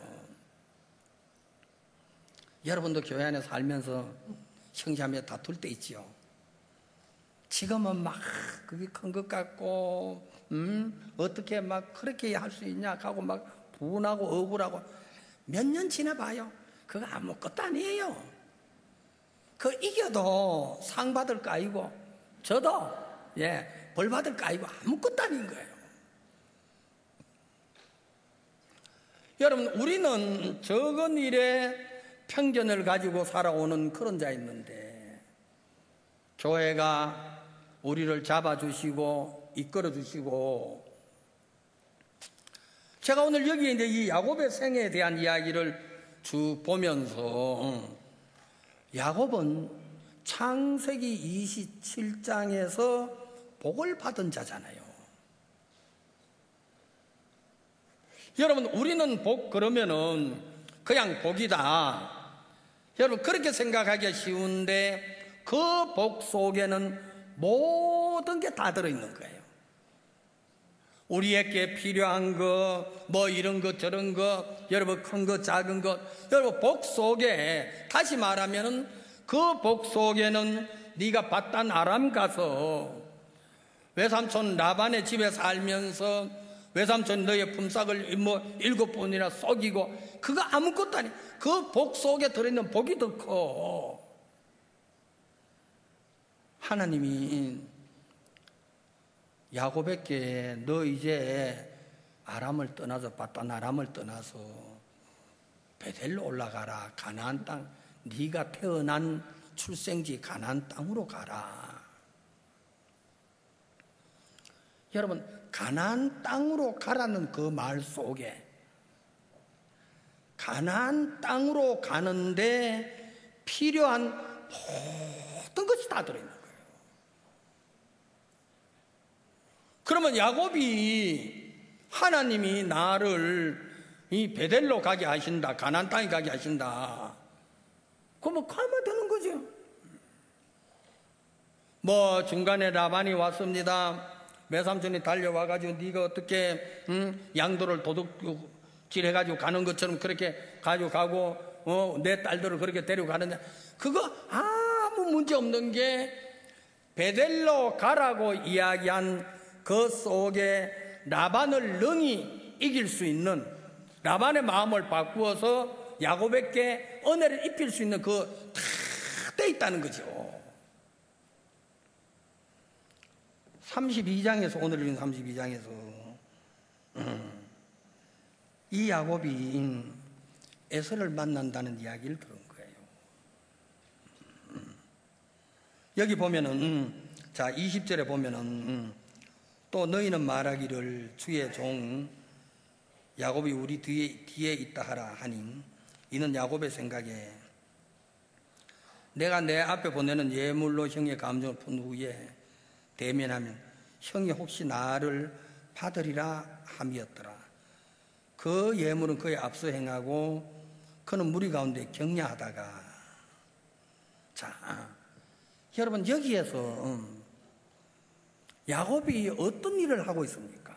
여러분도 교회 안에 살면서 형제자매 다툴 때 있지요. 지금은 막 그게 큰 것 같고 음 어떻게 막 그렇게 할 수 있냐 하고 막 분하고 억울하고 몇 년 지나봐요. 그거 아무것도 아니에요. 그 이겨도 상 받을 거 아니고 저도 예 벌 받을 거 아니고 아무것도 아닌 거예요. 여러분, 우리는 적은 일에 편견을 가지고 살아오는 그런 자였는데 교회가 우리를 잡아주시고 이끌어주시고 제가 오늘 여기 이제 이 야곱의 생애에 대한 이야기를 쭉 보면서 야곱은 창세기 이십칠 장에서 복을 받은 자잖아요. 여러분, 우리는 복 그러면은 그냥 복이다. 여러분, 그렇게 생각하기가 쉬운데 그 복 속에는 모든 게 다 들어있는 거예요. 우리에게 필요한 거, 뭐 이런 거 저런 거, 여러분 큰 거 작은 거, 여러분 복 속에 다시 말하면은 그 복 속에는 네가 바단 아람 가서 외삼촌 라반의 집에 살면서 외삼촌 너의 품삯을 뭐 일곱 번이나 속이고 그거 아무것도 아니. 그 복 속에 들어있는 복이 더 커. 하나님이 야곱에게 너 이제 아람을 떠나서 바단 아람을 떠나서 베델로 올라가라. 가나안 땅, 네가 태어난 출생지 가나안 땅으로 가라. 여러분, 가나안 땅으로 가라는 그 말 속에 가나안 땅으로 가는데 필요한 모든 것이 다 들어있는 거예요. 그러면 야곱이 하나님이 나를 이 베델로 가게 하신다, 가나안 땅에 가게 하신다, 그러면 가면 되는 거죠. 뭐 중간에 라반이 왔습니다. 외삼촌이 달려와가지고 네가 어떻게 응? 양도를 도둑질해가지고 가는 것처럼 그렇게 가지고 가고 어, 내 딸들을 그렇게 데려가는데 그거 아무 문제 없는 게 베델로 가라고 이야기한 그 속에 라반을 능히 이길 수 있는 라반의 마음을 바꾸어서 야곱에게 은혜를 입힐 수 있는 그 다 돼 있다는 거죠. 삼십이 장에서 오늘 읽은 삼십이 장에서 음. 이 야곱이 에서를 만난다는 이야기를 들은 거예요. 여기 보면은 자 이십 절에 보면은 또 너희는 말하기를 주의 종 야곱이 우리 뒤에, 뒤에 있다 하라 하니 이는 야곱의 생각에 내가 내 앞에 보내는 예물로 형의 감정을 푼 후에 대면하면 형이 혹시 나를 받으리라 함이었더라. 그 예물은 그에 앞서 행하고 그는 무리 가운데 격려하다가 자 여러분 여기에서 야곱이 어떤 일을 하고 있습니까?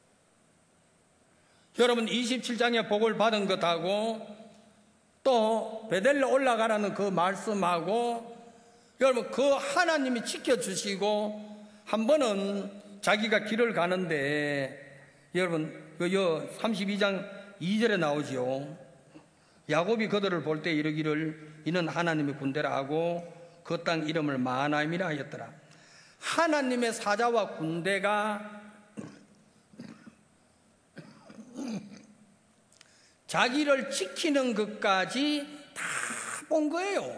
여러분 이십칠 장에 복을 받은 것하고 또 베델로 올라가라는 그 말씀하고 여러분 그 하나님이 지켜주시고 한 번은 자기가 길을 가는데 여러분 그 삼십이 장 이 절에 나오지요. 야곱이 그들을 볼 때 이르기를 이는 하나님의 군대라 하고 그 땅 이름을 마하나임이라 하였더라. 하나님의 사자와 군대가 자기를 지키는 것까지 다 본 거예요.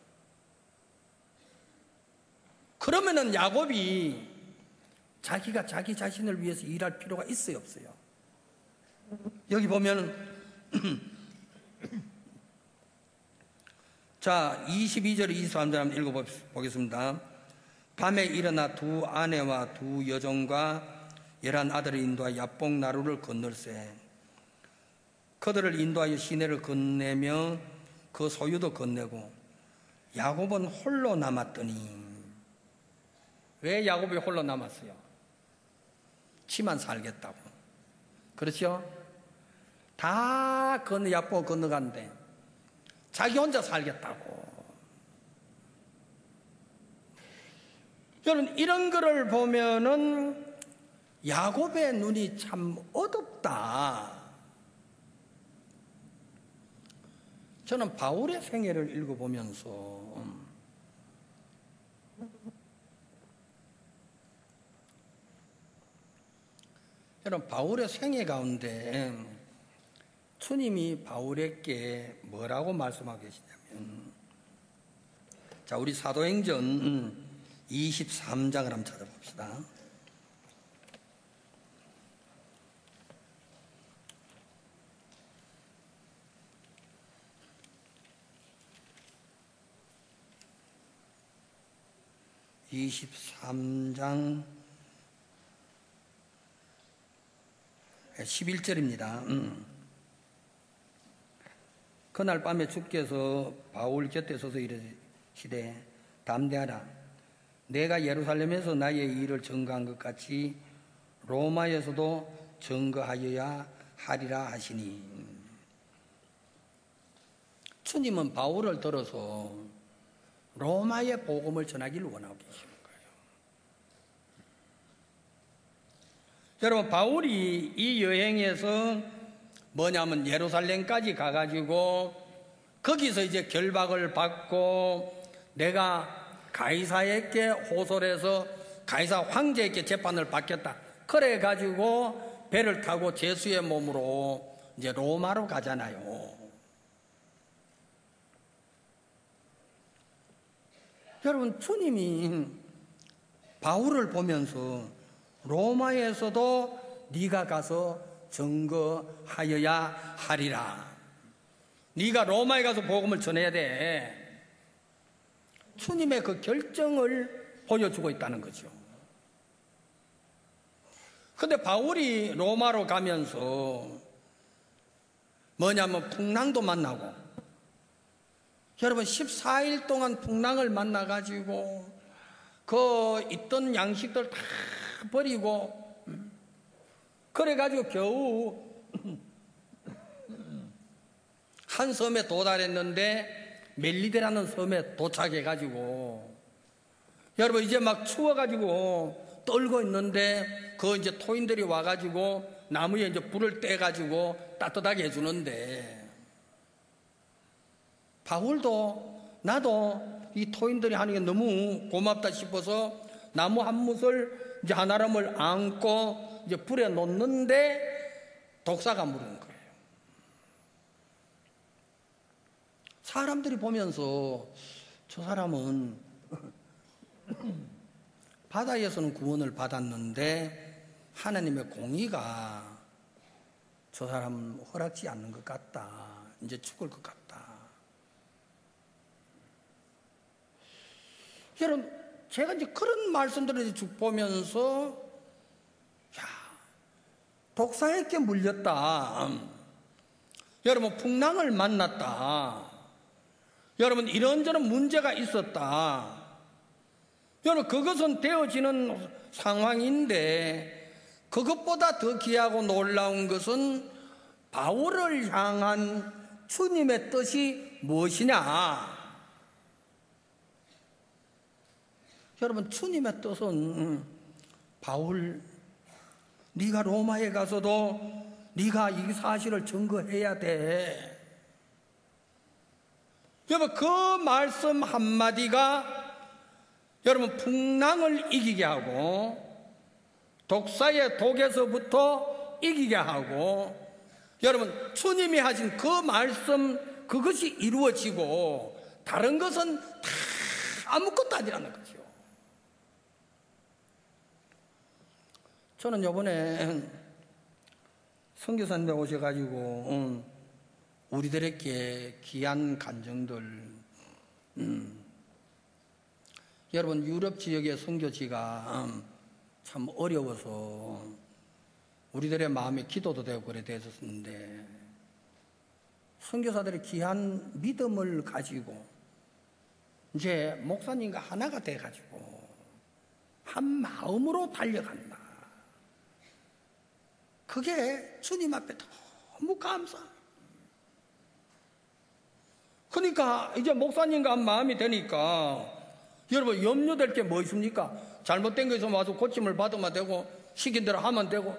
그러면은 야곱이 자기가 자기 자신을 위해서 일할 필요가 있어요, 없어요? 여기 보면 자 이십이 절 이십삼 절 한번 읽어보겠습니다. 밤에 일어나 두 아내와 두 여종과 열한 아들을 인도하여 야복 나루를 건널세 그들을 인도하여 시내를 건네며 그 소유도 건네고 야곱은 홀로 남았더니 왜 야곱이 홀로 남았어요? 지만 살겠다고. 그렇죠? 다 건너 야복 건너간대. 자기 혼자 살겠다고. 여러분 이런 거를 보면은 야곱의 눈이 참 어둡다. 저는 바울의 생애를 읽어보면서 여러분 바울의 생애 가운데 주님이 바울에게 뭐라고 말씀하고 계시냐면 자 우리 사도행전 이십삼 장을 한번 찾아봅시다. 이십삼 장 십일 절입니다. 음. 그날 밤에 주께서 바울 곁에 서서 이르시되 담대하라. 내가 예루살렘에서 나의 일을 증거한 것 같이 로마에서도 증거하여야 하리라 하시니. 주님은 바울을 들어서 로마의 복음을 전하기를 원하고 계시는 거예요. 여러분 바울이 이 여행에서 뭐냐면 예루살렘까지 가가지고 거기서 이제 결박을 받고 내가 가이사에게 호소해서 가이사 황제에게 재판을 받겠다. 그래 가지고 배를 타고 제수의 몸으로 이제 로마로 가잖아요. 여러분 주님이 바울을 보면서 로마에서도 네가 가서 증거하여야 하리라. 네가 로마에 가서 복음을 전해야 돼. 주님의 그 결정을 보여주고 있다는 거죠. 근데 바울이 로마로 가면서 뭐냐면 풍랑도 만나고 여러분 십사 일 동안 풍랑을 만나가지고 그 있던 양식들 다 버리고 그래가지고 겨우 한 섬에 도달했는데 멜리데라는 섬에 도착해가지고 여러분 이제 막 추워가지고 떨고 있는데 그 이제 토인들이 와가지고 나무에 이제 불을 떼가지고 따뜻하게 해주는데 바울도 나도 이 토인들이 하는 게 너무 고맙다 싶어서 나무 한 무술 이제 하나람을 안고 이제 불에 놓는데 독사가 물은 거예요. 사람들이 보면서 저 사람은 바다에서는 구원을 받았는데 하나님의 공의가 저 사람 허락지 않는 것 같다. 이제 죽을 것 같다. 여러분, 제가 이제 그런 말씀들을 쭉 보면서, 야, 독사에게 물렸다. 여러분, 풍랑을 만났다. 여러분, 이런저런 문제가 있었다. 여러분, 그것은 되어지는 상황인데, 그것보다 더 귀하고 놀라운 것은 바울을 향한 주님의 뜻이 무엇이냐? 여러분, 주님의 뜻은 바울, 네가 로마에 가서도 네가 이 사실을 증거해야 돼. 여러분, 그 말씀 한마디가 여러분 풍랑을 이기게 하고 독사의 독에서부터 이기게 하고 여러분 주님이 하신 그 말씀 그것이 이루어지고 다른 것은 다 아무것도 아니라는 거죠. 저는 이번에 선교사님들 오셔가지고 우리들에게 귀한 간증들 음, 여러분 유럽 지역의 선교지가 참 어려워서 우리들의 마음에 기도도 되고 그래 됐었는데 선교사들이 귀한 믿음을 가지고 이제 목사님과 하나가 돼가지고 한 마음으로 달려간다. 그게 주님 앞에 너무 감사. 그러니까 이제 목사님과 한 마음이 되니까 여러분 염려될 게 뭐 있습니까? 잘못된 거 있으면 와서 고침을 받으면 되고 시킨 대로 하면 되고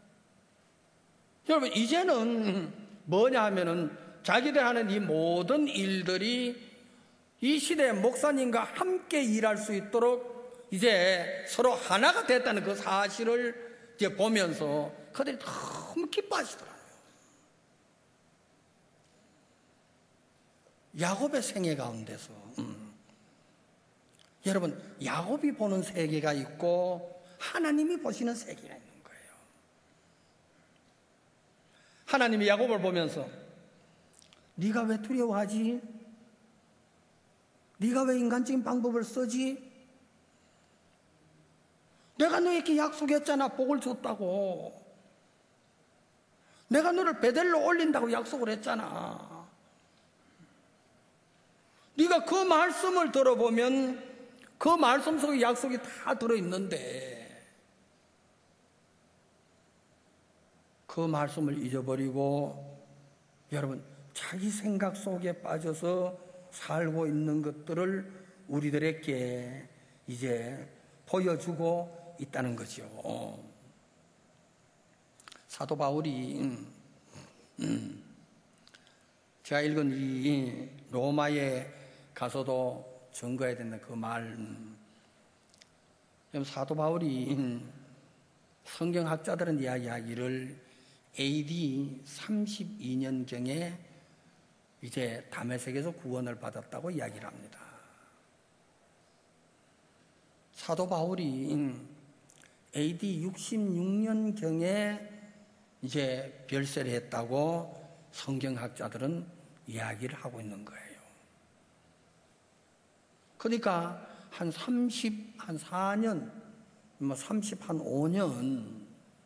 여러분 이제는 뭐냐 하면은 자기들 하는 이 모든 일들이 이 시대의 목사님과 함께 일할 수 있도록 이제 서로 하나가 됐다는 그 사실을 이제 보면서 그들이 너무 기뻐하시더라고요. 야곱의 생애 가운데서 음. 여러분 야곱이 보는 세계가 있고 하나님이 보시는 세계가 있는 거예요. 하나님이 야곱을 보면서 네가 왜 두려워하지? 네가 왜 인간적인 방법을 쓰지? 내가 너에게 약속했잖아. 복을 줬다고. 내가 너를 베델로 올린다고 약속을 했잖아. 네가 그 말씀을 들어보면 그 말씀 속에 약속이 다 들어있는데 그 말씀을 잊어버리고 여러분 자기 생각 속에 빠져서 살고 있는 것들을 우리들에게 이제 보여주고 있다는 거죠. 사도 바울이 음, 음, 제가 읽은 이 로마에 가서도 증거해야 된다 그 말. 음. 사도 바울이 음, 성경학자들은 이야기하기를 에이디 삼십이 년경에 이제 다메섹에서 구원을 받았다고 이야기를 합니다. 사도 바울이 음, 에이디 육십육 년경에 이제 별세를 했다고 성경학자들은 이야기를 하고 있는 거예요. 그러니까 한 삼십, 한 사 년, 뭐 삼십, 한 오 년.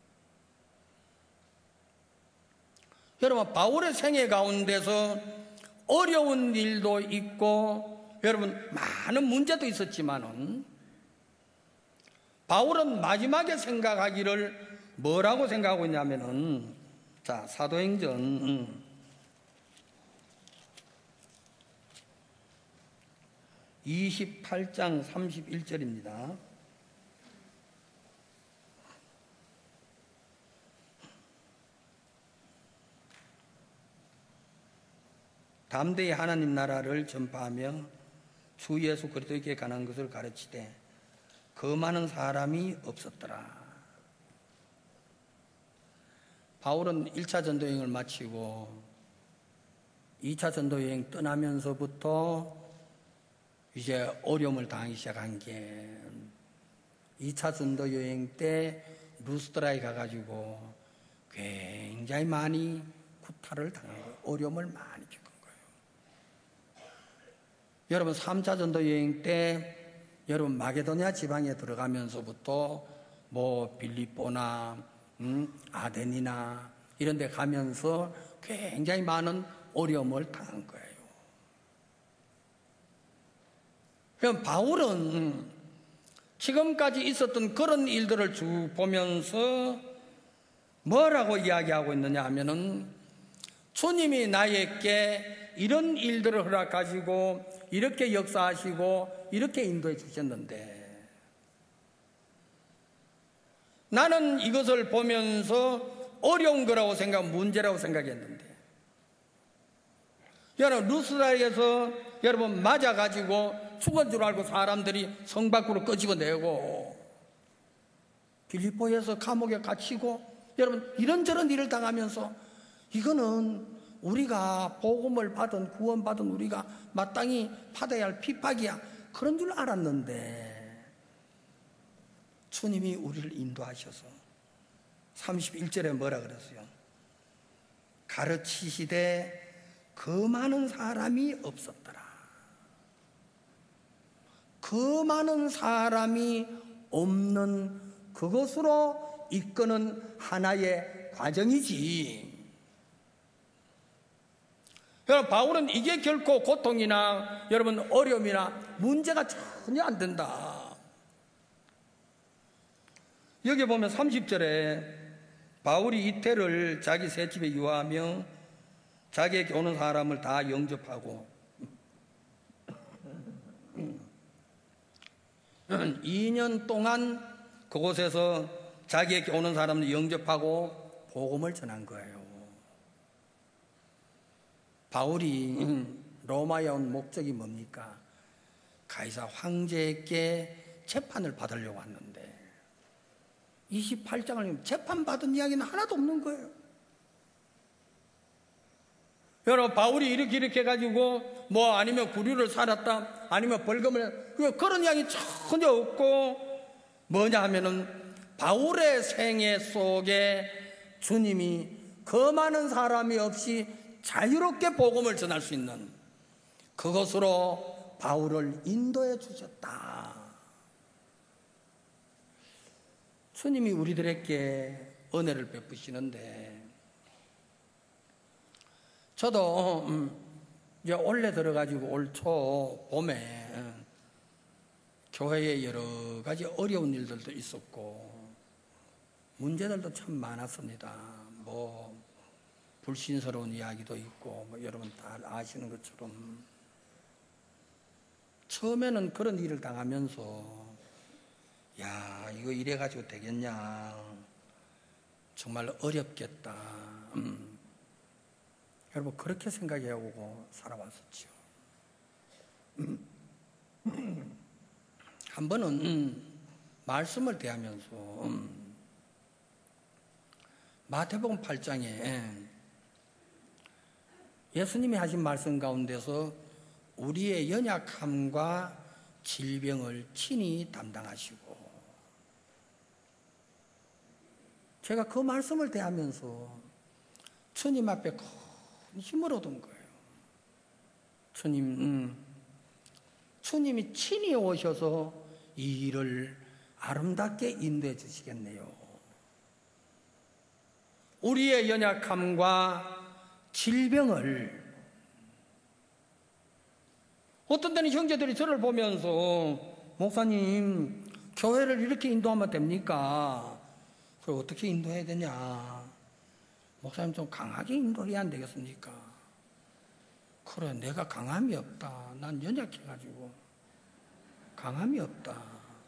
여러분, 바울의 생애 가운데서 어려운 일도 있고, 여러분, 많은 문제도 있었지만은, 바울은 마지막에 생각하기를 뭐라고 생각하고 있냐면은, 자, 사도행전, 음. 이십팔 장 삼십일 절입니다. 담대히 하나님 나라를 전파하며 주 예수 그리스도께 관한 것을 가르치되 그 많은 사람이 없었더라. 바울은 일 차 전도여행을 마치고 이 차 전도 여행 떠나면서부터 이제 어려움을 당하기 시작한 게 이 차 전도 여행 때 루스드라에 가가지고 굉장히 많이 구타를 당한 거예요. 어려움을 많이 겪은 거예요. 여러분 삼 차 전도 여행 때 여러분 마게도니아 지방에 들어가면서부터 뭐 빌립보나 음, 아덴이나 이런 데 가면서 굉장히 많은 어려움을 당한 거예요. 그럼 바울은 지금까지 있었던 그런 일들을 쭉 보면서 뭐라고 이야기하고 있느냐 하면은 주님이 나에게 이런 일들을 허락하시고 이렇게 역사하시고 이렇게 인도해 주셨는데 나는 이것을 보면서 어려운 거라고 생각, 문제라고 생각했는데 여러분 루스드라에서 여러분 맞아가지고 죽은 줄 알고 사람들이 성 밖으로 끄집어내고 빌립보에서 감옥에 갇히고 여러분 이런저런 일을 당하면서 이거는 우리가 복음을 받은 구원받은 우리가 마땅히 받아야 할 핍박이야 그런 줄 알았는데 주님이 우리를 인도하셔서 삼십일 절에 뭐라 그랬어요? 가르치시되 그 많은 사람이 없었더라. 그 많은 사람이 없는 그것으로 이끄는 하나의 과정이지. 여러분 바울은 이게 결코 고통이나 여러분 어려움이나 문제가 전혀 안 된다. 여기 보면 삼십 절에 바울이 이태를 자기 새 집에 유하며 자기에게 오는 사람을 다 영접하고 이 년 동안 그곳에서 자기에게 오는 사람을 영접하고 복음을 전한 거예요. 바울이 로마에 온 목적이 뭡니까? 가이사 황제에게 재판을 받으려고 왔는데 이십팔 장을 재판받은 이야기는 하나도 없는 거예요. 여러분 바울이 이렇게 이렇게 해가지고 뭐 아니면 구류를 살았다 아니면 벌금을 그런 이야기 전혀 없고 뭐냐 하면은 바울의 생애 속에 주님이 그 많은 사람이 없이 자유롭게 복음을 전할 수 있는 그것으로 바울을 인도해 주셨다. 주님이 우리들에게 은혜를 베푸시는데 저도 음, 이제 올해 들어가지고 올 초 봄에 교회에 여러 가지 어려운 일들도 있었고 문제들도 참 많았습니다. 뭐 불신스러운 이야기도 있고 뭐 여러분 다 아시는 것처럼 처음에는 그런 일을 당하면서 야 이거 이래가지고 되겠냐 정말 어렵겠다 음. 여러분 그렇게 생각해오고 살아왔었죠. 음. 한 번은 음, 말씀을 대하면서 음, 마태복음 팔 장에 예수님이 하신 말씀 가운데서 우리의 연약함과 질병을 친히 담당하시고 제가 그 말씀을 대하면서 주님 앞에 큰 힘을 얻은 거예요. 주님, 음, 주님이 친히 오셔서 이 일을 아름답게 인도해 주시겠네요. 우리의 연약함과 질병을 어떤 때는 형제들이 저를 보면서 목사님 교회를 이렇게 인도하면 됩니까? 그걸 어떻게 인도해야 되냐? 목사님 좀 강하게 인도해야 안 되겠습니까? 그래 내가 강함이 없다. 난 연약해가지고 강함이 없다.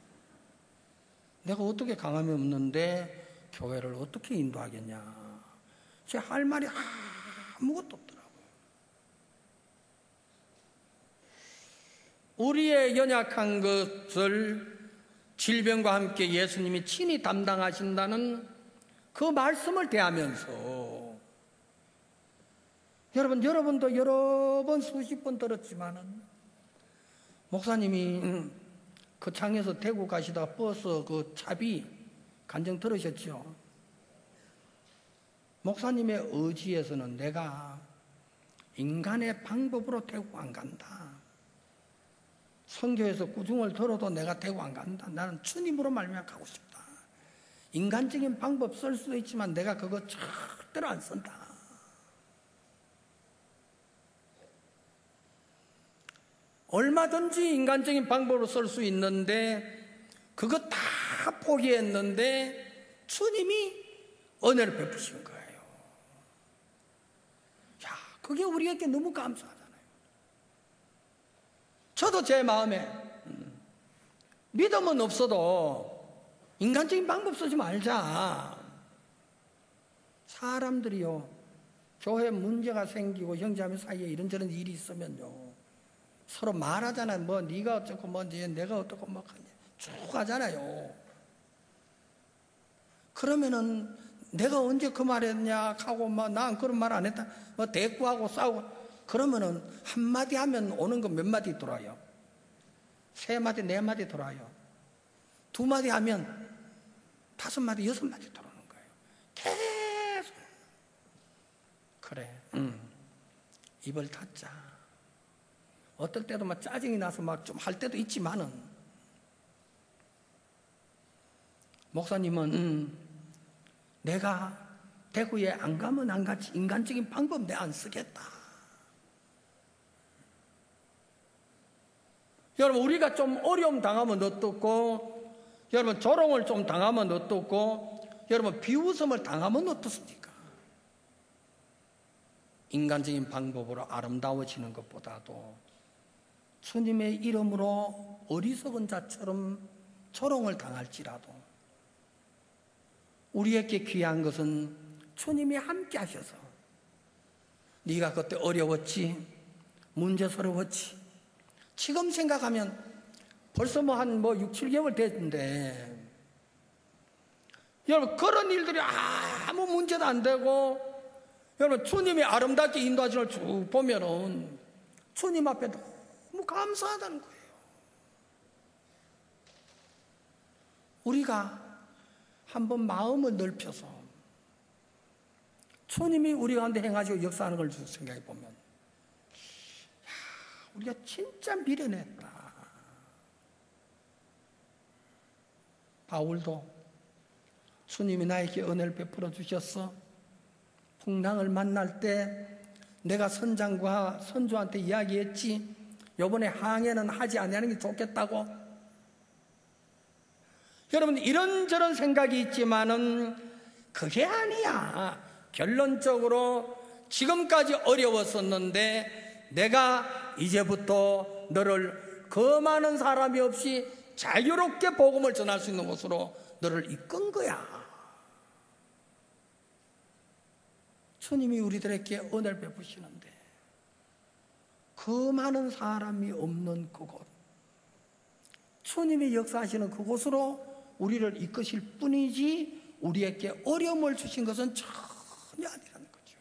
내가 어떻게 강함이 없는데 교회를 어떻게 인도하겠냐? 제 할 말이 아무것도 없더라고요. 우리의 연약한 것을 질병과 함께 예수님이 친히 담당하신다는 그 말씀을 대하면서 여러분, 여러분도 여러 번 수십 번 들었지만은 목사님이 그 창에서 대구 가시다가 버스 그 차비 간증 들으셨죠? 목사님의 의지에서는 내가 인간의 방법으로 대구 안 간다. 선교에서 꾸중을 들어도 내가 대구 안 간다. 나는 주님으로 말미암아 가고 싶다. 인간적인 방법 쓸 수도 있지만 내가 그거 절대로 안 쓴다. 얼마든지 인간적인 방법으로 쓸 수 있는데 그거 다 포기했는데 주님이 은혜를 베푸신 거예요. 야, 그게 우리에게 너무 감사하잖아요. 저도 제 마음에 믿음은 없어도 인간적인 방법 쓰지 말자. 사람들이요, 교회 문제가 생기고 형제자매 사이에 이런저런 일이 있으면요, 서로 말하잖아요. 뭐 네가 어쩌고 뭐 내가 어떻고 뭐 쭉 하잖아요. 그러면은 내가 언제 그 말했냐 하고 막 난 그런 말 안 했다 뭐 대꾸하고 싸우고 그러면은 한마디 하면 오는 거 몇 마디 돌아요? 세 마디 네 마디 돌아요. 두 마디 하면 다섯 마디 여섯 마디 돌아오는 거예요. 계속. 그래, 응. 입을 닫자. 어떨 때도 막 짜증이 나서 막 좀 할 때도 있지만은, 목사님은 음, 내가 대구에 안 가면 안 가지 인간적인 방법 내 안 쓰겠다. 여러분, 우리가 좀 어려움 당하면 어떻고, 여러분 조롱을 좀 당하면 어떻고, 여러분 비웃음을 당하면 어떻습니까? 인간적인 방법으로 아름다워지는 것보다도 주님의 이름으로 어리석은 자처럼 조롱을 당할지라도 우리에게 귀한 것은 주님이 함께 하셔서, 네가 그때 어려웠지, 문제스러웠지, 지금 생각하면 벌써 뭐 한 뭐 육, 칠 개월 됐는데, 여러분 그런 일들이 아무 문제도 안 되고, 여러분 주님이 아름답게 인도하시는 걸 쭉 보면은 주님 앞에 너무 감사하다는 거예요. 우리가 한번 마음을 넓혀서 주님이 우리 가운데 행하시고 역사하는 걸 생각해 보면, 야, 우리가 진짜 미련했다. 바울도 주님이 나에게 은혜를 베풀어 주셨어. 풍랑을 만날 때 내가 선장과 선조한테 이야기했지, 요번에 항해는 하지 않는 게 좋겠다고. 여러분, 이런저런 생각이 있지만은 그게 아니야. 결론적으로 지금까지 어려웠었는데 내가 이제부터 너를 그 많은 사람이 없이 자유롭게 복음을 전할 수 있는 곳으로 너를 이끈 거야. 주님이 우리들에게 은혜를 베푸시는데 그 많은 사람이 없는 그곳, 주님이 역사하시는 그곳으로 우리를 이끄실 뿐이지 우리에게 어려움을 주신 것은 전혀 아니라는 거죠.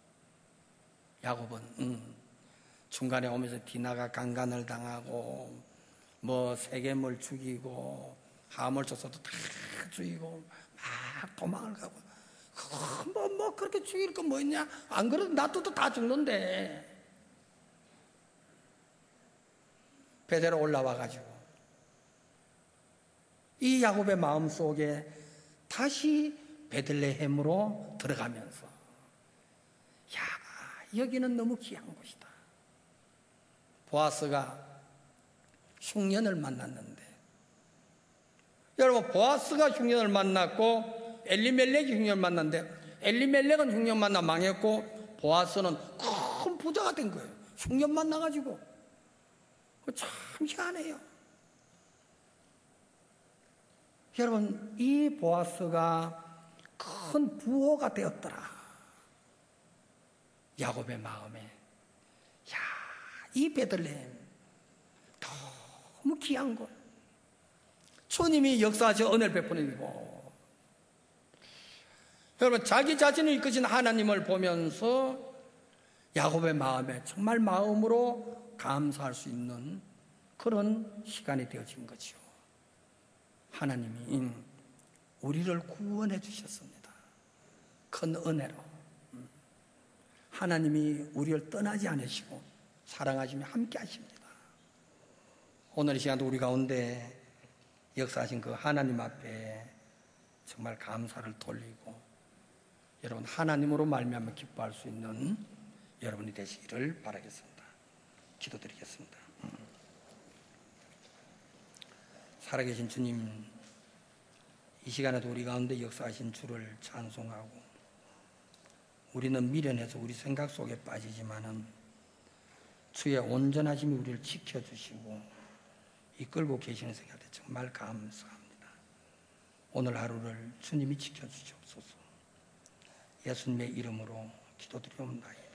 야곱은 음, 중간에 오면서 디나가 강간을 당하고 뭐 세겜을 죽이고 하물 조서도 다 죽이고 막 도망을 가고, 뭐, 뭐 그렇게 죽일 거 뭐 있냐? 안 그래도 놔둬도 다 죽는데 베델로 올라와가지고 이 야곱의 마음속에 다시 베들레헴으로 들어가면서, 야, 여기는 너무 귀한 곳이다. 보아스가 흉년을 만났는데, 여러분 보아스가 흉년을 만났고 엘리멜렉이 흉년을 만났는데, 엘리멜렉은 흉년 만나 망했고 보아스는 큰 부자가 된 거예요. 흉년 만나가지고. 참 희한해요. 여러분, 이 보아스가 큰 부호가 되었더라. 야곱의 마음에, 야, 이 베들레헴 너무 귀한 곳, 주님이 역사하셔 은혜를 베푸는 곳. 여러분, 자기 자신을 이끄신 하나님을 보면서 야곱의 마음에 정말 마음으로 감사할 수 있는 그런 시간이 되어진 거죠. 하나님이 우리를 구원해 주셨습니다. 큰 은혜로. 하나님이 우리를 떠나지 않으시고 사랑하시며 함께 하십니다. 오늘 이 시간도 우리 가운데 역사하신 그 하나님 앞에 정말 감사를 돌리고 여러분 하나님으로 말미암아 기뻐할 수 있는 여러분이 되시기를 바라겠습니다. 기도드리겠습니다. 살아계신 주님, 이 시간에도 우리 가운데 역사하신 주를 찬송하고 우리는 미련해서 우리 생각 속에 빠지지만은 주의 온전하심이 우리를 지켜주시고 이끌고 계시는 생각에 정말 감사합니다. 오늘 하루를 주님이 지켜주시옵소서. 예수님의 이름으로 기도드리옵나이다.